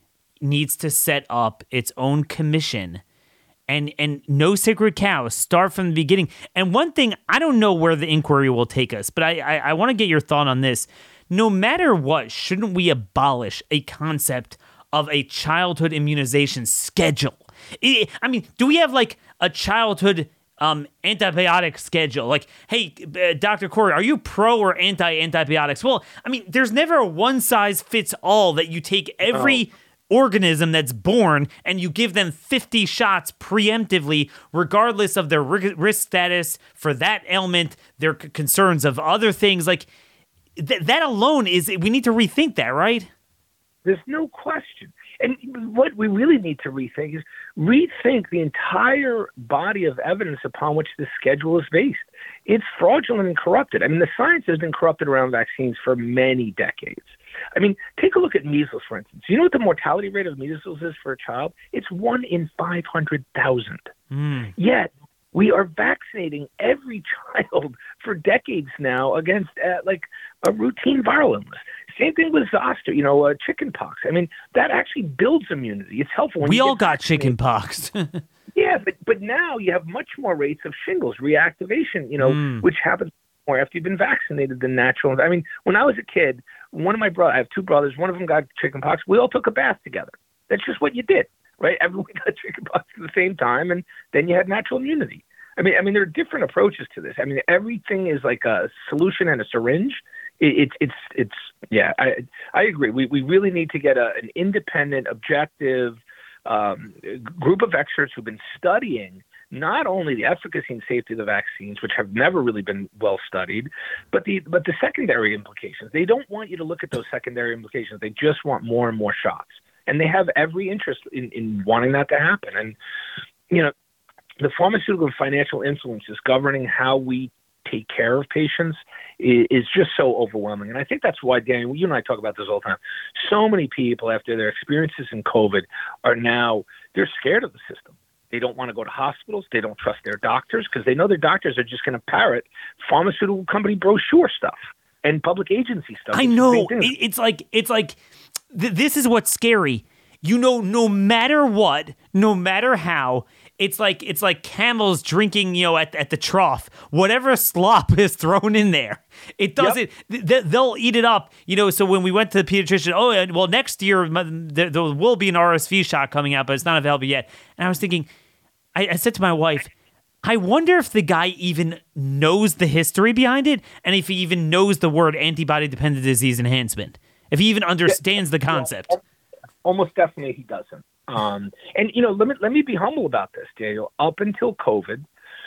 needs to set up its own commission, and and no sacred cows. Start from the beginning. And one thing, I don't know where the inquiry will take us, but I I, I want to get your thought on this. No matter what, shouldn't we abolish a concept of a childhood immunization schedule? I I mean, do we have like a childhood um, antibiotic schedule? Like, hey, uh, Doctor Corey, are you pro or anti-antibiotics? Well, I mean, there's never a one-size-fits-all that you take every Oh. organism that's born and you give them fifty shots preemptively, regardless of their ri- risk status for that ailment, their c- concerns of other things. Like, th- that alone is, we need to rethink that, right? There's no question. And what we really need to rethink is rethink the entire body of evidence upon which this schedule is based. It's fraudulent and corrupted. I mean, the science has been corrupted around vaccines for many decades. I mean, take a look at measles, for instance. You know what the mortality rate of measles is for a child? It's one in five hundred thousand. Mm. Yet, we are vaccinating every child for decades now against uh, like a routine viral illness. Same thing with zoster, you know, uh, chicken pox. I mean, that actually builds immunity. It's helpful. When We you all get got vaccinated. chicken pox. Yeah, but but now you have much more rates of shingles reactivation, you know, Mm. which happens more after you've been vaccinated than natural. I mean, when I was a kid, one of my brothers, I have two brothers, one of them got chicken pox. We all took a bath together. That's just what you did, right? Everyone got chicken pox at the same time, and then you had natural immunity. I mean, I mean, there are different approaches to this. I mean, everything is like a solution and a syringe. It, it's it's it's yeah. I I agree. We we really need to get a, an independent, objective um, group of experts who've been studying not only the efficacy and safety of the vaccines, which have never really been well studied, but the but the secondary implications. They don't want you to look at those secondary implications. They just want more and more shots, and they have every interest in, in wanting that to happen. And you know, the pharmaceutical and financial influences governing how we take care of patients is, is just so overwhelming. And I think that's why, Daniel, you and I talk about this all the time. So many people, after their experiences in COVID, are now, they're scared of the system. They don't want to go to hospitals. They don't trust their doctors because they know their doctors are just going to parrot pharmaceutical company brochure stuff and public agency stuff. I know. It, it's like, it's like, th- this is what's scary. You know, no matter what, no matter how, it's like it's like camels drinking, you know, at at the trough. Whatever slop is thrown in there, it doesn't. Yep. Th- they'll eat it up, you know. So when we went to the pediatrician, oh, well, next year there, there will be an R S V shot coming out, but it's not available yet. And I was thinking, I, I said to my wife, I wonder if the guy even knows the history behind it, and if he even knows the word antibody-dependent disease enhancement, if he even understands the concept. Almost definitely he doesn't. Um, and, you know, let me, let me be humble about this, Daniel. Up until COVID,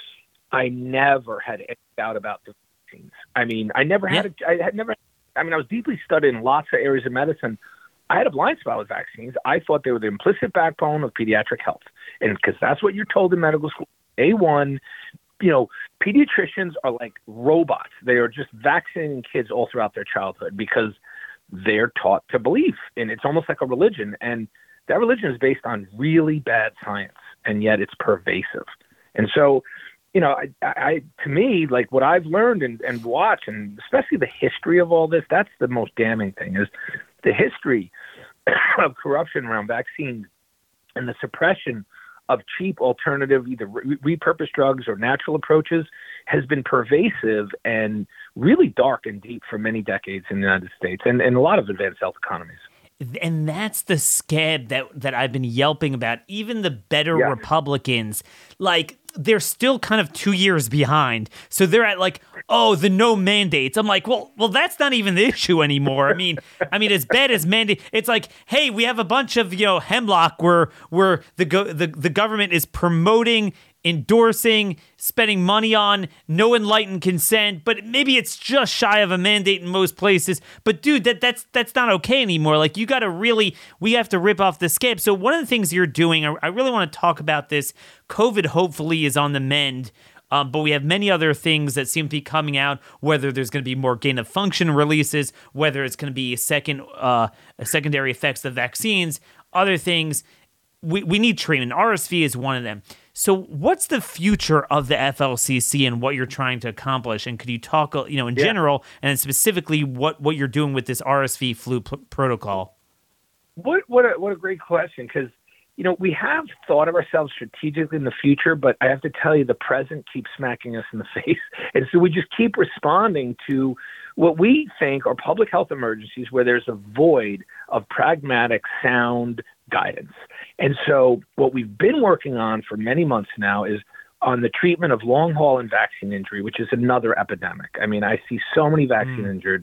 I never had any doubt about the vaccines. I mean, I never had, yeah. a, I had never, I mean, I was deeply studied in lots of areas of medicine. I had a blind spot with vaccines. I thought they were the implicit backbone of pediatric health. And because that's what you're told in medical school. Day one, you know, pediatricians are like robots. They are just vaccinating kids all throughout their childhood because they're taught to believe. And it's almost like a religion. And that religion is based on really bad science, and yet it's pervasive. And so, you know, I, I to me, like what I've learned and, and watched, and especially the history of all this, that's the most damning thing, is the history of corruption around vaccines and the suppression of cheap alternative, either re- repurposed drugs or natural approaches, has been pervasive and really dark and deep for many decades in the United States and, and a lot of advanced health economies. And that's the scab that, that I've been yelping about. Even the better yeah. Republicans, like, they're still kind of two years behind. So they're at like, oh, the no mandates. I'm like, well, well, that's not even the issue anymore. I mean, I mean, as bad as mandate, it's like, hey, we have a bunch of, you know, hemlock where where the go- the the government is promoting endorsing, spending money on, no enlightened consent, but maybe it's just shy of a mandate in most places. But dude, that that's that's not okay anymore. Like, you got to really, we have to rip off the scab. So one of the things you're doing, I, I really want to talk about this. COVID hopefully is on the mend. Um, but we have many other things that seem to be coming out, whether there's going to be more gain of function releases, whether it's going to be a second, uh, a secondary effects of vaccines, other things. We, we need treatment. R S V is one of them. So what's the future of the F L C C and what you're trying to accomplish? And could you talk, you know, in yeah. general, and then specifically what, what you're doing with this R S V flu p- protocol? What what a, what a great question, because, you know, we have thought of ourselves strategically in the future, but I have to tell you, the present keeps smacking us in the face. And so we just keep responding to what we think are public health emergencies where there's a void of pragmatic, sound guidance. And so what we've been working on for many months now is on the treatment of long haul and vaccine injury, which is another epidemic. I mean, I see so many vaccine mm. injured.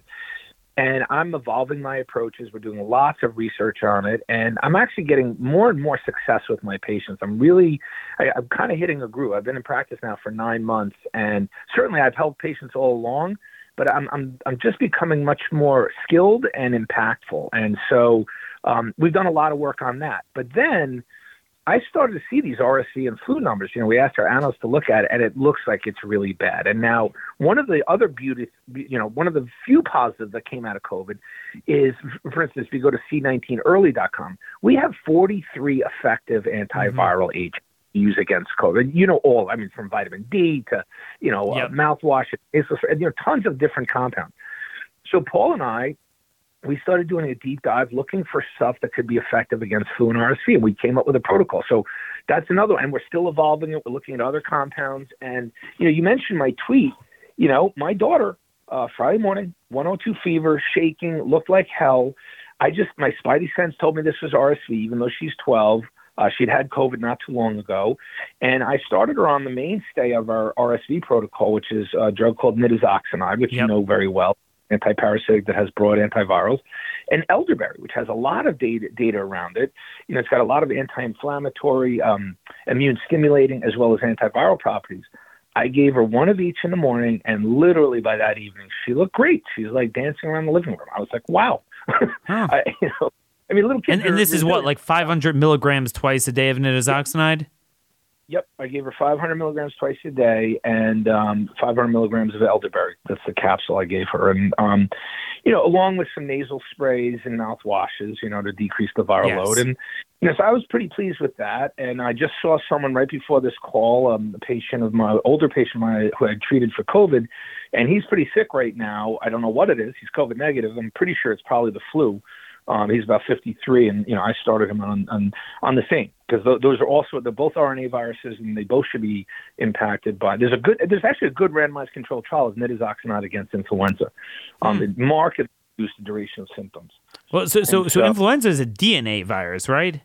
And I'm evolving my approaches. We're doing lots of research on it. And I'm actually getting more and more success with my patients. I'm really, I, I'm kind of hitting a groove. I've been in practice now for nine months. And certainly I've helped patients all along, but I'm I'm I'm just becoming much more skilled and impactful. And so um, we've done a lot of work on that. But then I started to see these R S V and flu numbers. You know, we asked our analysts to look at it, and it looks like it's really bad. And now one of the other beauty, you know, one of the few positives that came out of COVID is, for instance, if you go to C nineteen early dot com, we have forty-three effective antiviral mm-hmm. agents used against COVID. You know, all, I mean, from vitamin D to, you know, yep. uh, mouthwash, you know, tons of different compounds. So Paul and I, we started doing a deep dive looking for stuff that could be effective against flu and R S V, and we came up with a protocol. So that's another one, and we're still evolving it. We're looking at other compounds. And, you know, you mentioned my tweet. You know, my daughter, uh, Friday morning, one oh two fever, shaking, looked like hell. I just, my spidey sense told me this was R S V, even though she's twelve. Uh, she'd had COVID not too long ago. And I started her on the mainstay of our R S V protocol, which is a drug called nitazoxanide, which yep. you know very well. Antiparasitic that has broad antivirals, and elderberry, which has a lot of data data around it. You know, it's got a lot of anti-inflammatory, um, immune stimulating, as well as antiviral properties. I gave her one of each in the morning, and literally by that evening, she looked great. She was like dancing around the living room. I was like, wow. Huh. I, you know, I mean, little kids. And, and this is what, like five hundred milligrams twice a day of nitazoxanide? Yep, I gave her five hundred milligrams twice a day and um, five hundred milligrams of elderberry. That's the capsule I gave her. And, um, you know, along with some nasal sprays and mouthwashes, you know, to decrease the viral yes. load. And, you know, so I was pretty pleased with that. And I just saw someone right before this call, um, a patient of my, older patient of mine who I treated for COVID, and he's pretty sick right now. I don't know what it is. He's COVID negative. I'm pretty sure it's probably the flu. Um, he's about fifty-three, and you know I started him on on, on the same because th- those are also they're both R N A viruses, and they both should be impacted by. There's a good there's actually a good randomized controlled trial of nitazoxanide against influenza. Um, mm. It markedly reduced the duration of symptoms. Well, so so, so so influenza is a D N A virus, right?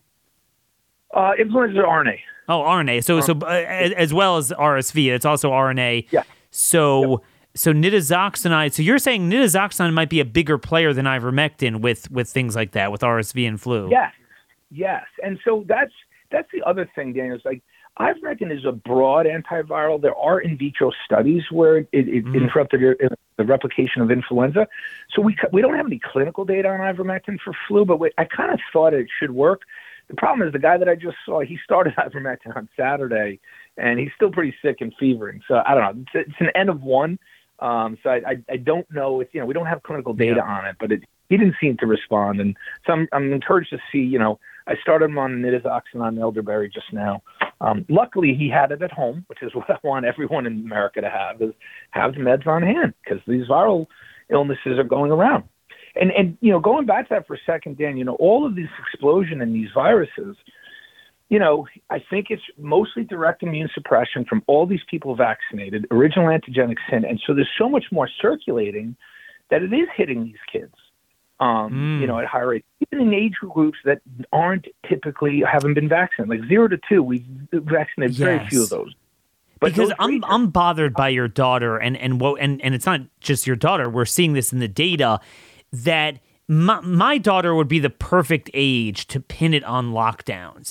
Uh, influenza is R N A. Oh, R N A. So uh, so uh, as well as R S V, it's also R N A. Yeah. So. Yep. So nitazoxanide. So you're saying nitazoxanide might be a bigger player than ivermectin with with things like that, with R S V and flu. Yes, yes. And so that's that's the other thing, Daniel. Is like ivermectin is a broad antiviral. There are in vitro studies where it, it mm. interrupted the replication of influenza. So we we don't have any clinical data on ivermectin for flu, but we, I kind of thought it should work. The problem is the guy that I just saw, he started ivermectin on Saturday, and he's still pretty sick and fevering. So I don't know. It's, it's an N of one. Um, so I, I, I don't know if, you know, we don't have clinical data yeah. on it, but it, he didn't seem to respond. And so I'm, I'm encouraged to see, you know, I started him on nitazoxanide and elderberry just now. Um, luckily, he had it at home, which is what I want everyone in America to have, is have the meds on hand because these viral illnesses are going around. And, and, you know, going back to that for a second, Dan, you know, all of this explosion in these viruses, you know, I think it's mostly direct immune suppression from all these people vaccinated, original antigenic sin. And so there's so much more circulating that it is hitting these kids, um, mm. you know, at high rates, even in age groups that aren't typically, haven't been vaccinated. Like zero to two, we've vaccinated yes. very few of those. But because those I'm I'm bothered by your daughter, and and what and, and it's not just your daughter. We're seeing this in the data that my, my daughter would be the perfect age to pin it on lockdowns.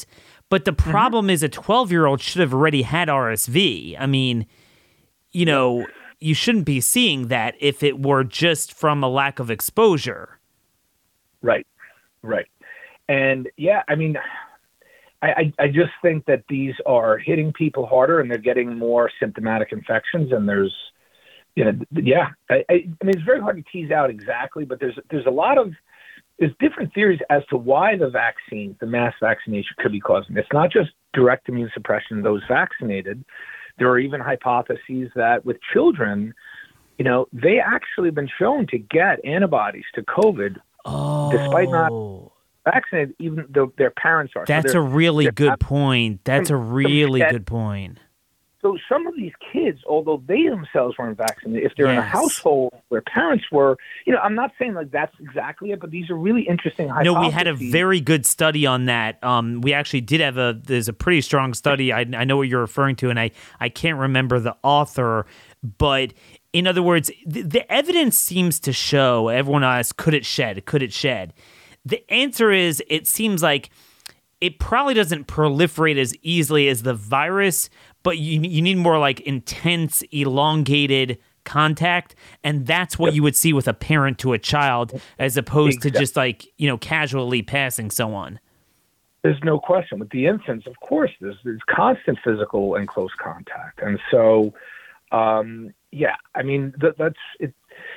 But the problem mm-hmm. is a twelve-year-old should have already had R S V. I mean, you know, you shouldn't be seeing that if it were just from a lack of exposure. Right, right. And, yeah, I mean, I, I, I just think that these are hitting people harder and they're getting more symptomatic infections. And there's, you know, yeah, I, I, I mean, it's very hard to tease out exactly, but there's there's a lot of, there's different theories as to why the vaccine, the mass vaccination could be causing. It's not just direct immune suppression in those vaccinated. There are even hypotheses that with children, you know, they actually have been shown to get antibodies to COVID oh. despite not vaccinated, even though their parents are. That's so a really good point. That's a really good point. So some of these kids, although they themselves weren't vaccinated, if they're yes. in a household where parents were, you know, I'm not saying like that's exactly it, but these are really interesting hypotheses. No, we had a very good study on that. Um, we actually did have a, there's a pretty strong study. I, I know what you're referring to, and I, I can't remember the author, but in other words, the, the evidence seems to show, everyone asks, could it shed? Could it shed? The answer is, it seems like it probably doesn't proliferate as easily as the virus, but you you need more like intense, elongated contact, and that's what yep. you would see with a parent to a child, as opposed exactly. to just like, you know, casually passing someone. There's no question. With the infants, of course, there's, there's constant physical and close contact, and so, um, yeah, I mean, th- that's it.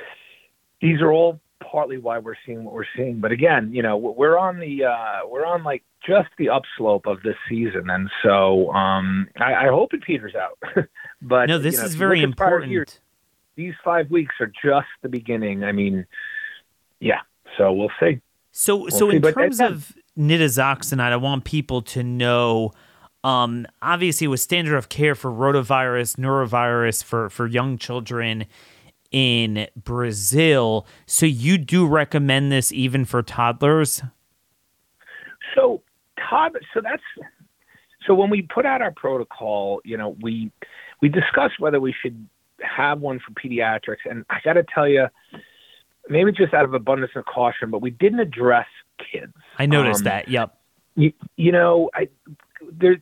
These are all partly why we're seeing what we're seeing, but again, you know, we're on the uh, we're on like just the upslope of this season, and so um, I, I hope it peters out. But no, this you know, is very important. Years, these five weeks are just the beginning. I mean, yeah. So we'll see. So, we'll so see. in But terms again, of nitazoxanide, I want people to know. Um, obviously, with standard of care for rotavirus, norovirus for for young children in Brazil, so you do recommend this even for toddlers? So, Todd, so that's so when we put out our protocol, you know, we we discussed whether we should have one for pediatrics, and I got to tell you, maybe just out of abundance of caution, but we didn't address kids. I noticed um, that. Yep. You, you know, I there.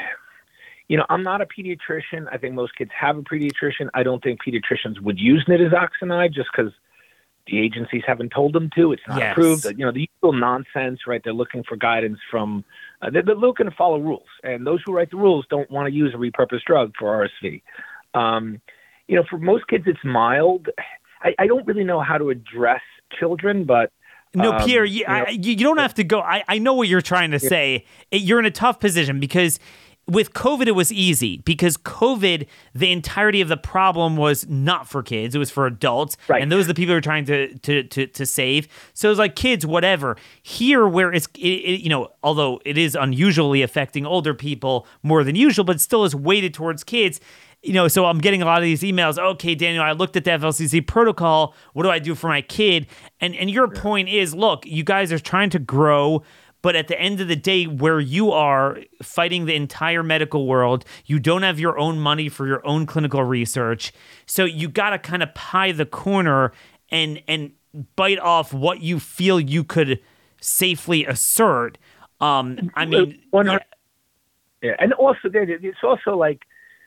You know, I'm not a pediatrician. I think most kids have a pediatrician. I don't think pediatricians would use nitazoxanide just because the agencies haven't told them to. It's not yes. approved. You know, the usual nonsense, right? They're looking for guidance from, uh, they're, they're looking to follow rules. And those who write the rules don't want to use a repurposed drug for R S V. Um, you know, for most kids, it's mild. I, I don't really know how to address children, but No, um, Pierre, you, you, know, I, you don't have to go. I, I know what you're trying to yeah. say. It, you're in a tough position because with COVID, it was easy because COVID, the entirety of the problem was not for kids. It was for adults. Right. And those are the people who are trying to, to, to, to save. So it's like kids, whatever. Here, where it's, it, it, you know, although it is unusually affecting older people more than usual, but still is weighted towards kids. You know, so I'm getting a lot of these emails. Okay, Daniel, I looked at the F L C C protocol. What do I do for my kid? And and your yeah. point is, look, you guys are trying to grow, but at the end of the day, where you are fighting the entire medical world, you don't have your own money for your own clinical research. So you got to kind of pie the corner and and bite off what you feel you could safely assert. Um, I mean, yeah. yeah, and also it's also like,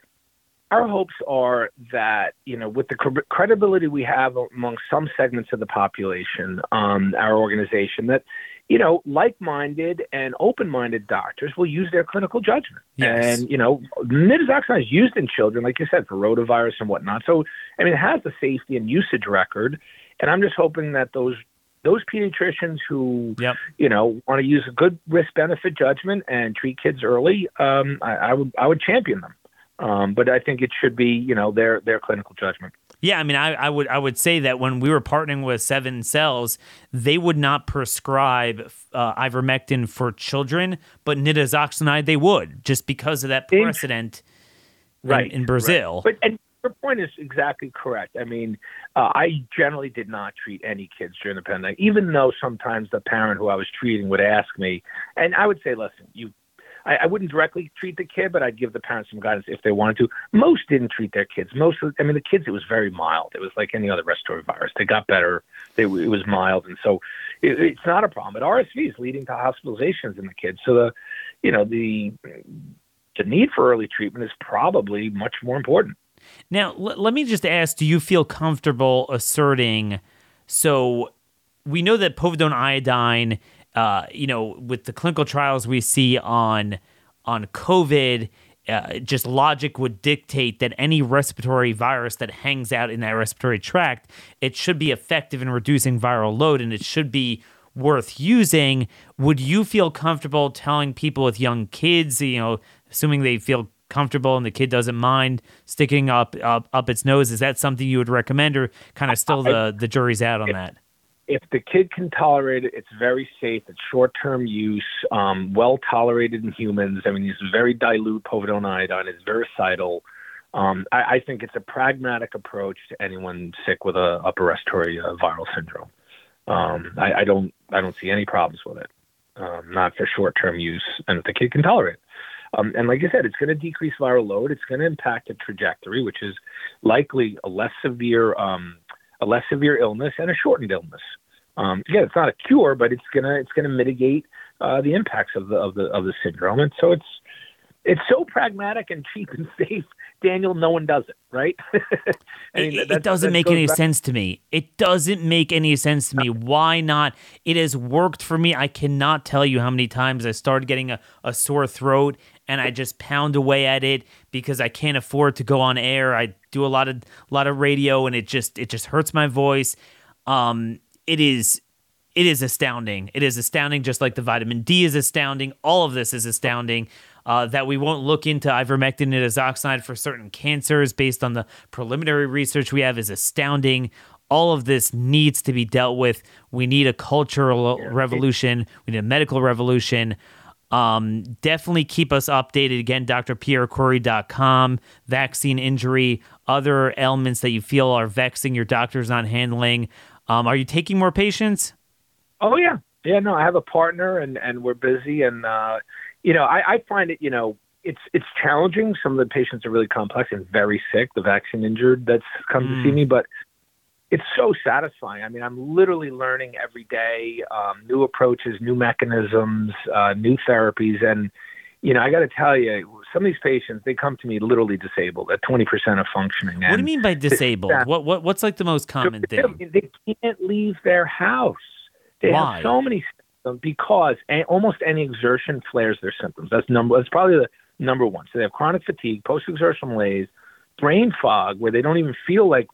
our hopes are that, you know, with the credibility we have among some segments of the population, um, our organization, that, you know, like-minded and open-minded doctors will use their clinical judgment. Yes. And, you know, nitazoxanide is used in children, like you said, for rotavirus and whatnot. So, I mean, it has a safety and usage record. And I'm just hoping that those those pediatricians who, yep. you know, want to use a good risk-benefit judgment and treat kids early, um, I, I would I would champion them. Um, but I think it should be, you know, their their clinical judgment. Yeah, I mean, I, I would I would say that when we were partnering with Seven Cells, they would not prescribe uh, ivermectin for children, but nitazoxanide they would, just because of that precedent in, right, in, in Brazil. Right. But and your point is exactly correct. I mean, uh, I generally did not treat any kids during the pandemic, even though sometimes the parent who I was treating would ask me, and I would say, listen, you. I, I wouldn't directly treat the kid, but I'd give the parents some guidance if they wanted to. Most didn't treat their kids. Most, of, I mean, the kids, it was very mild. It was like any other respiratory virus. They got better. They, it was mild, and so it, it's not a problem. But R S V is leading to hospitalizations in the kids. So the, you know, the the need for early treatment is probably much more important. Now, l- let me just ask, do you feel comfortable asserting, so we know that povidone iodine, uh, you know, with the clinical trials we see on on COVID, uh, just logic would dictate that any respiratory virus that hangs out in that respiratory tract, it should be effective in reducing viral load, and it should be worth using. Would you feel comfortable telling people with young kids, you know, assuming they feel comfortable and the kid doesn't mind sticking up up, up its nose, is that something you would recommend, or kind of still the, the jury's out on if, that? If the kid can tolerate it, it's very safe. It's short-term use, um, well-tolerated in humans. I mean, it's very dilute povidone iodine. It's vericidal. Um, I, I think it's a pragmatic approach to anyone sick with a upper respiratory uh, viral syndrome. Um, I, I don't I don't see any problems with it, um, not for short-term use, and if the kid can tolerate it. Um, and like I said, it's going to decrease viral load. It's going to impact the trajectory, which is likely a less severe um, a less severe illness and a shortened illness. Um, again, it's not a cure, but it's gonna it's gonna mitigate uh, the impacts of the of the of the syndrome. And so it's it's so pragmatic and cheap and safe, Daniel. No one does it, right? I mean, it, that, it doesn't that make goes any back- sense to me. It doesn't make any sense to me. Why not? It has worked for me. I cannot tell you how many times I started getting a, a sore throat and I just pound away at it because I can't afford to go on air. I do a lot of a lot of radio, and it just it just hurts my voice. Um, it is. It is astounding. It is astounding, just like the vitamin D is astounding. All of this is astounding. Uh, that we won't look into ivermectin and azoxide for certain cancers based on the preliminary research we have is astounding. All of this needs to be dealt with. We need a cultural Yeah. revolution. We need a medical revolution. Um, definitely keep us updated. Again, d r pierre kory dot com, vaccine injury, other ailments that you feel are vexing your doctor's not handling. Um, are you taking more patients? Oh yeah, yeah. No, I have a partner, and, and we're busy, and uh, you know, I, I find it, you know, it's it's challenging. Some of the patients are really complex and very sick. The vaccine injured that's come Mm. to see me, but it's so satisfying. I mean, I'm literally learning every day, um, new approaches, new mechanisms, uh, new therapies, and you know, I got to tell you, some of these patients, they come to me literally disabled at twenty percent of functioning. What do you mean by disabled? Yeah. What what what's like the most common So thing? they can't leave their house. They Why? have so many symptoms because a, almost any exertion flares their symptoms. That's number. That's probably the number one. So they have chronic fatigue, post-exertional malaise, brain fog, where they don't even feel like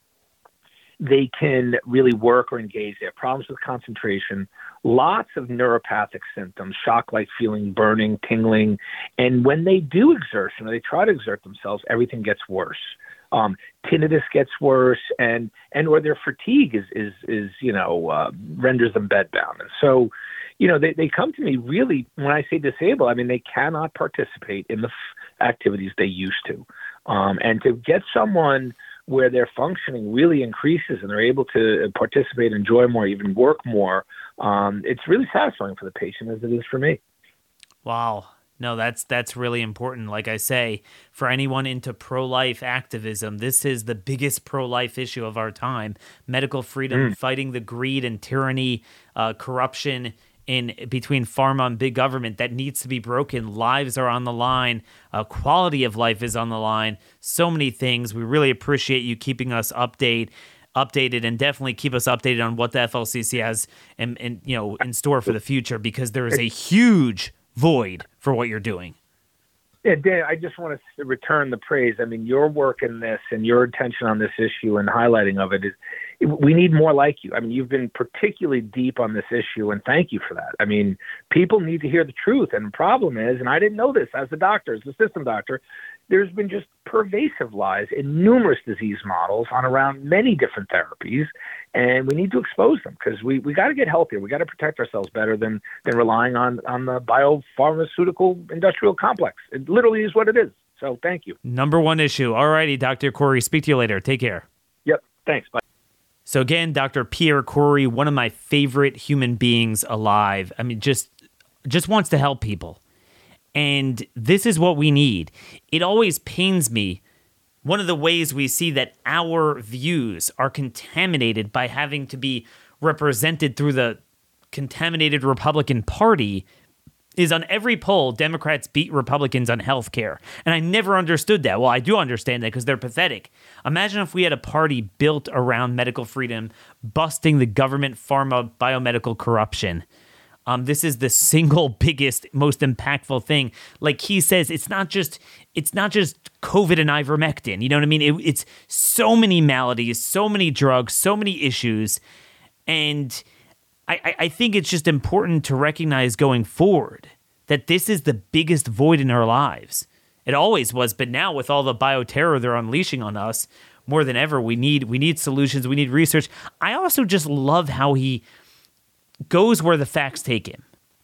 they can really work or engage. They have problems with concentration, lots of neuropathic symptoms, shock-like feeling, burning, tingling. And when they do exertion or they try to exert themselves, everything gets worse. Um, tinnitus gets worse, and, and or their fatigue is, is, is you know, uh, renders them bedbound. And so, you know, they, they come to me really, when I say disabled, I mean, they cannot participate in the f- activities they used to. Um, and to get someone where their functioning really increases and they're able to participate, enjoy more, even work more, um, it's really satisfying for the patient as it is for me. Wow. No, that's that's really important. Like I say, for anyone into pro-life activism, this is the biggest pro-life issue of our time. Medical freedom, mm. fighting the greed and tyranny, uh, corruption in between pharma and big government that needs to be broken. Lives are on the line. Uh, quality of life is on the line. So many things. We really appreciate you keeping us update, updated, and definitely keep us updated on what the F L C C has in, in, you know, in store for the future, because there is a huge void for what you're doing. Yeah, Dan, I just want to return the praise. I mean, your work in this and your attention on this issue and highlighting of it is, we need more like you. I mean, you've been particularly deep on this issue, and thank you for that. I mean, people need to hear the truth, and the problem is, and I didn't know this as a doctor, as a system doctor, there's been just pervasive lies in numerous disease models on around many different therapies, and we need to expose them because we, we got to get healthier. We got to protect ourselves better than, than relying on, on the biopharmaceutical industrial complex. It literally is what it is. So thank you. Number one issue. All righty, Doctor Kory. Speak to you later. Take care. Yep. Thanks. Bye. So again, Doctor Pierre Kory, one of my favorite human beings alive. I mean, just just wants to help people. And this is what we need. It always pains me. One of the ways we see that our views are contaminated by having to be represented through the contaminated Republican Party is on every poll, Democrats beat Republicans on health care. And I never understood that. Well, I do understand that because they're pathetic. Imagine if we had a party built around medical freedom, busting the government pharma biomedical corruption. Um, this is the single biggest, most impactful thing. Like he says, it's not just it's not just COVID and ivermectin. You know what I mean? It, it's so many maladies, so many drugs, so many issues. And I, I think it's just important to recognize going forward that this is the biggest void in our lives. It always was, but now with all the bioterror they're unleashing on us, more than ever, we need we need solutions, we need research. I also just love how he goes where the facts take him.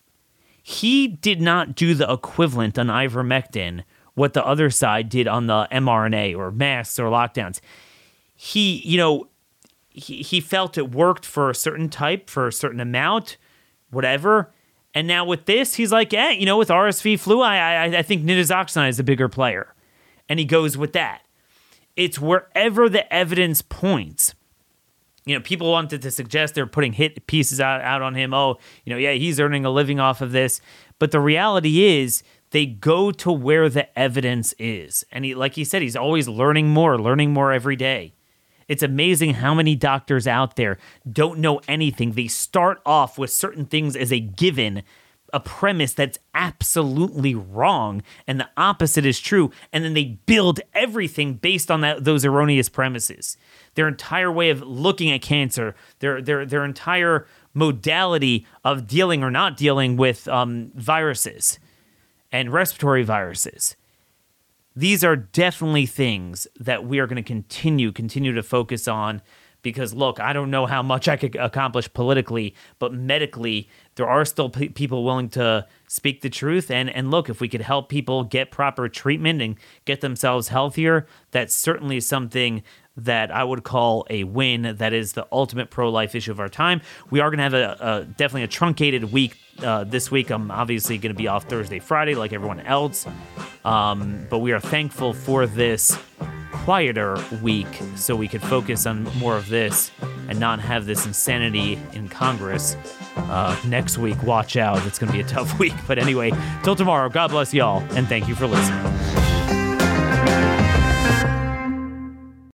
He did not do the equivalent on ivermectin, what the other side did on the mRNA or masks or lockdowns. He, you know, He he felt it worked for a certain type, for a certain amount, whatever. And now with this, he's like, eh, you know, with R S V flu, I I, I think nitazoxanide is a bigger player. And he goes with that. It's wherever the evidence points. You know, people wanted to suggest they're putting hit pieces out, out on him. Oh, you know, yeah, he's earning a living off of this. But the reality is they go to where the evidence is. And he, like he said, he's always learning more, learning more every day. It's amazing how many doctors out there don't know anything. They start off with certain things as a given, a premise that's absolutely wrong, and the opposite is true, and then they build everything based on that those erroneous premises. Their entire way of looking at cancer, their their their entire modality of dealing or not dealing with um, viruses and respiratory viruses. These are definitely things that we are going to continue, continue to focus on because, look, I don't know how much I could accomplish politically, but medically, there are still pe- people willing to speak the truth. And, and look, if we could help people get proper treatment and get themselves healthier, that's certainly something that I would call a win. That is the ultimate pro-life issue of our time. We are going to have a, a definitely a truncated week uh, this week. I'm obviously going to be off Thursday, Friday, like everyone else. Um, but we are thankful for this quieter week so we could focus on more of this and not have this insanity in Congress. Uh, next week, watch out. It's going to be a tough week. But anyway, till tomorrow, God bless y'all, and thank you for listening.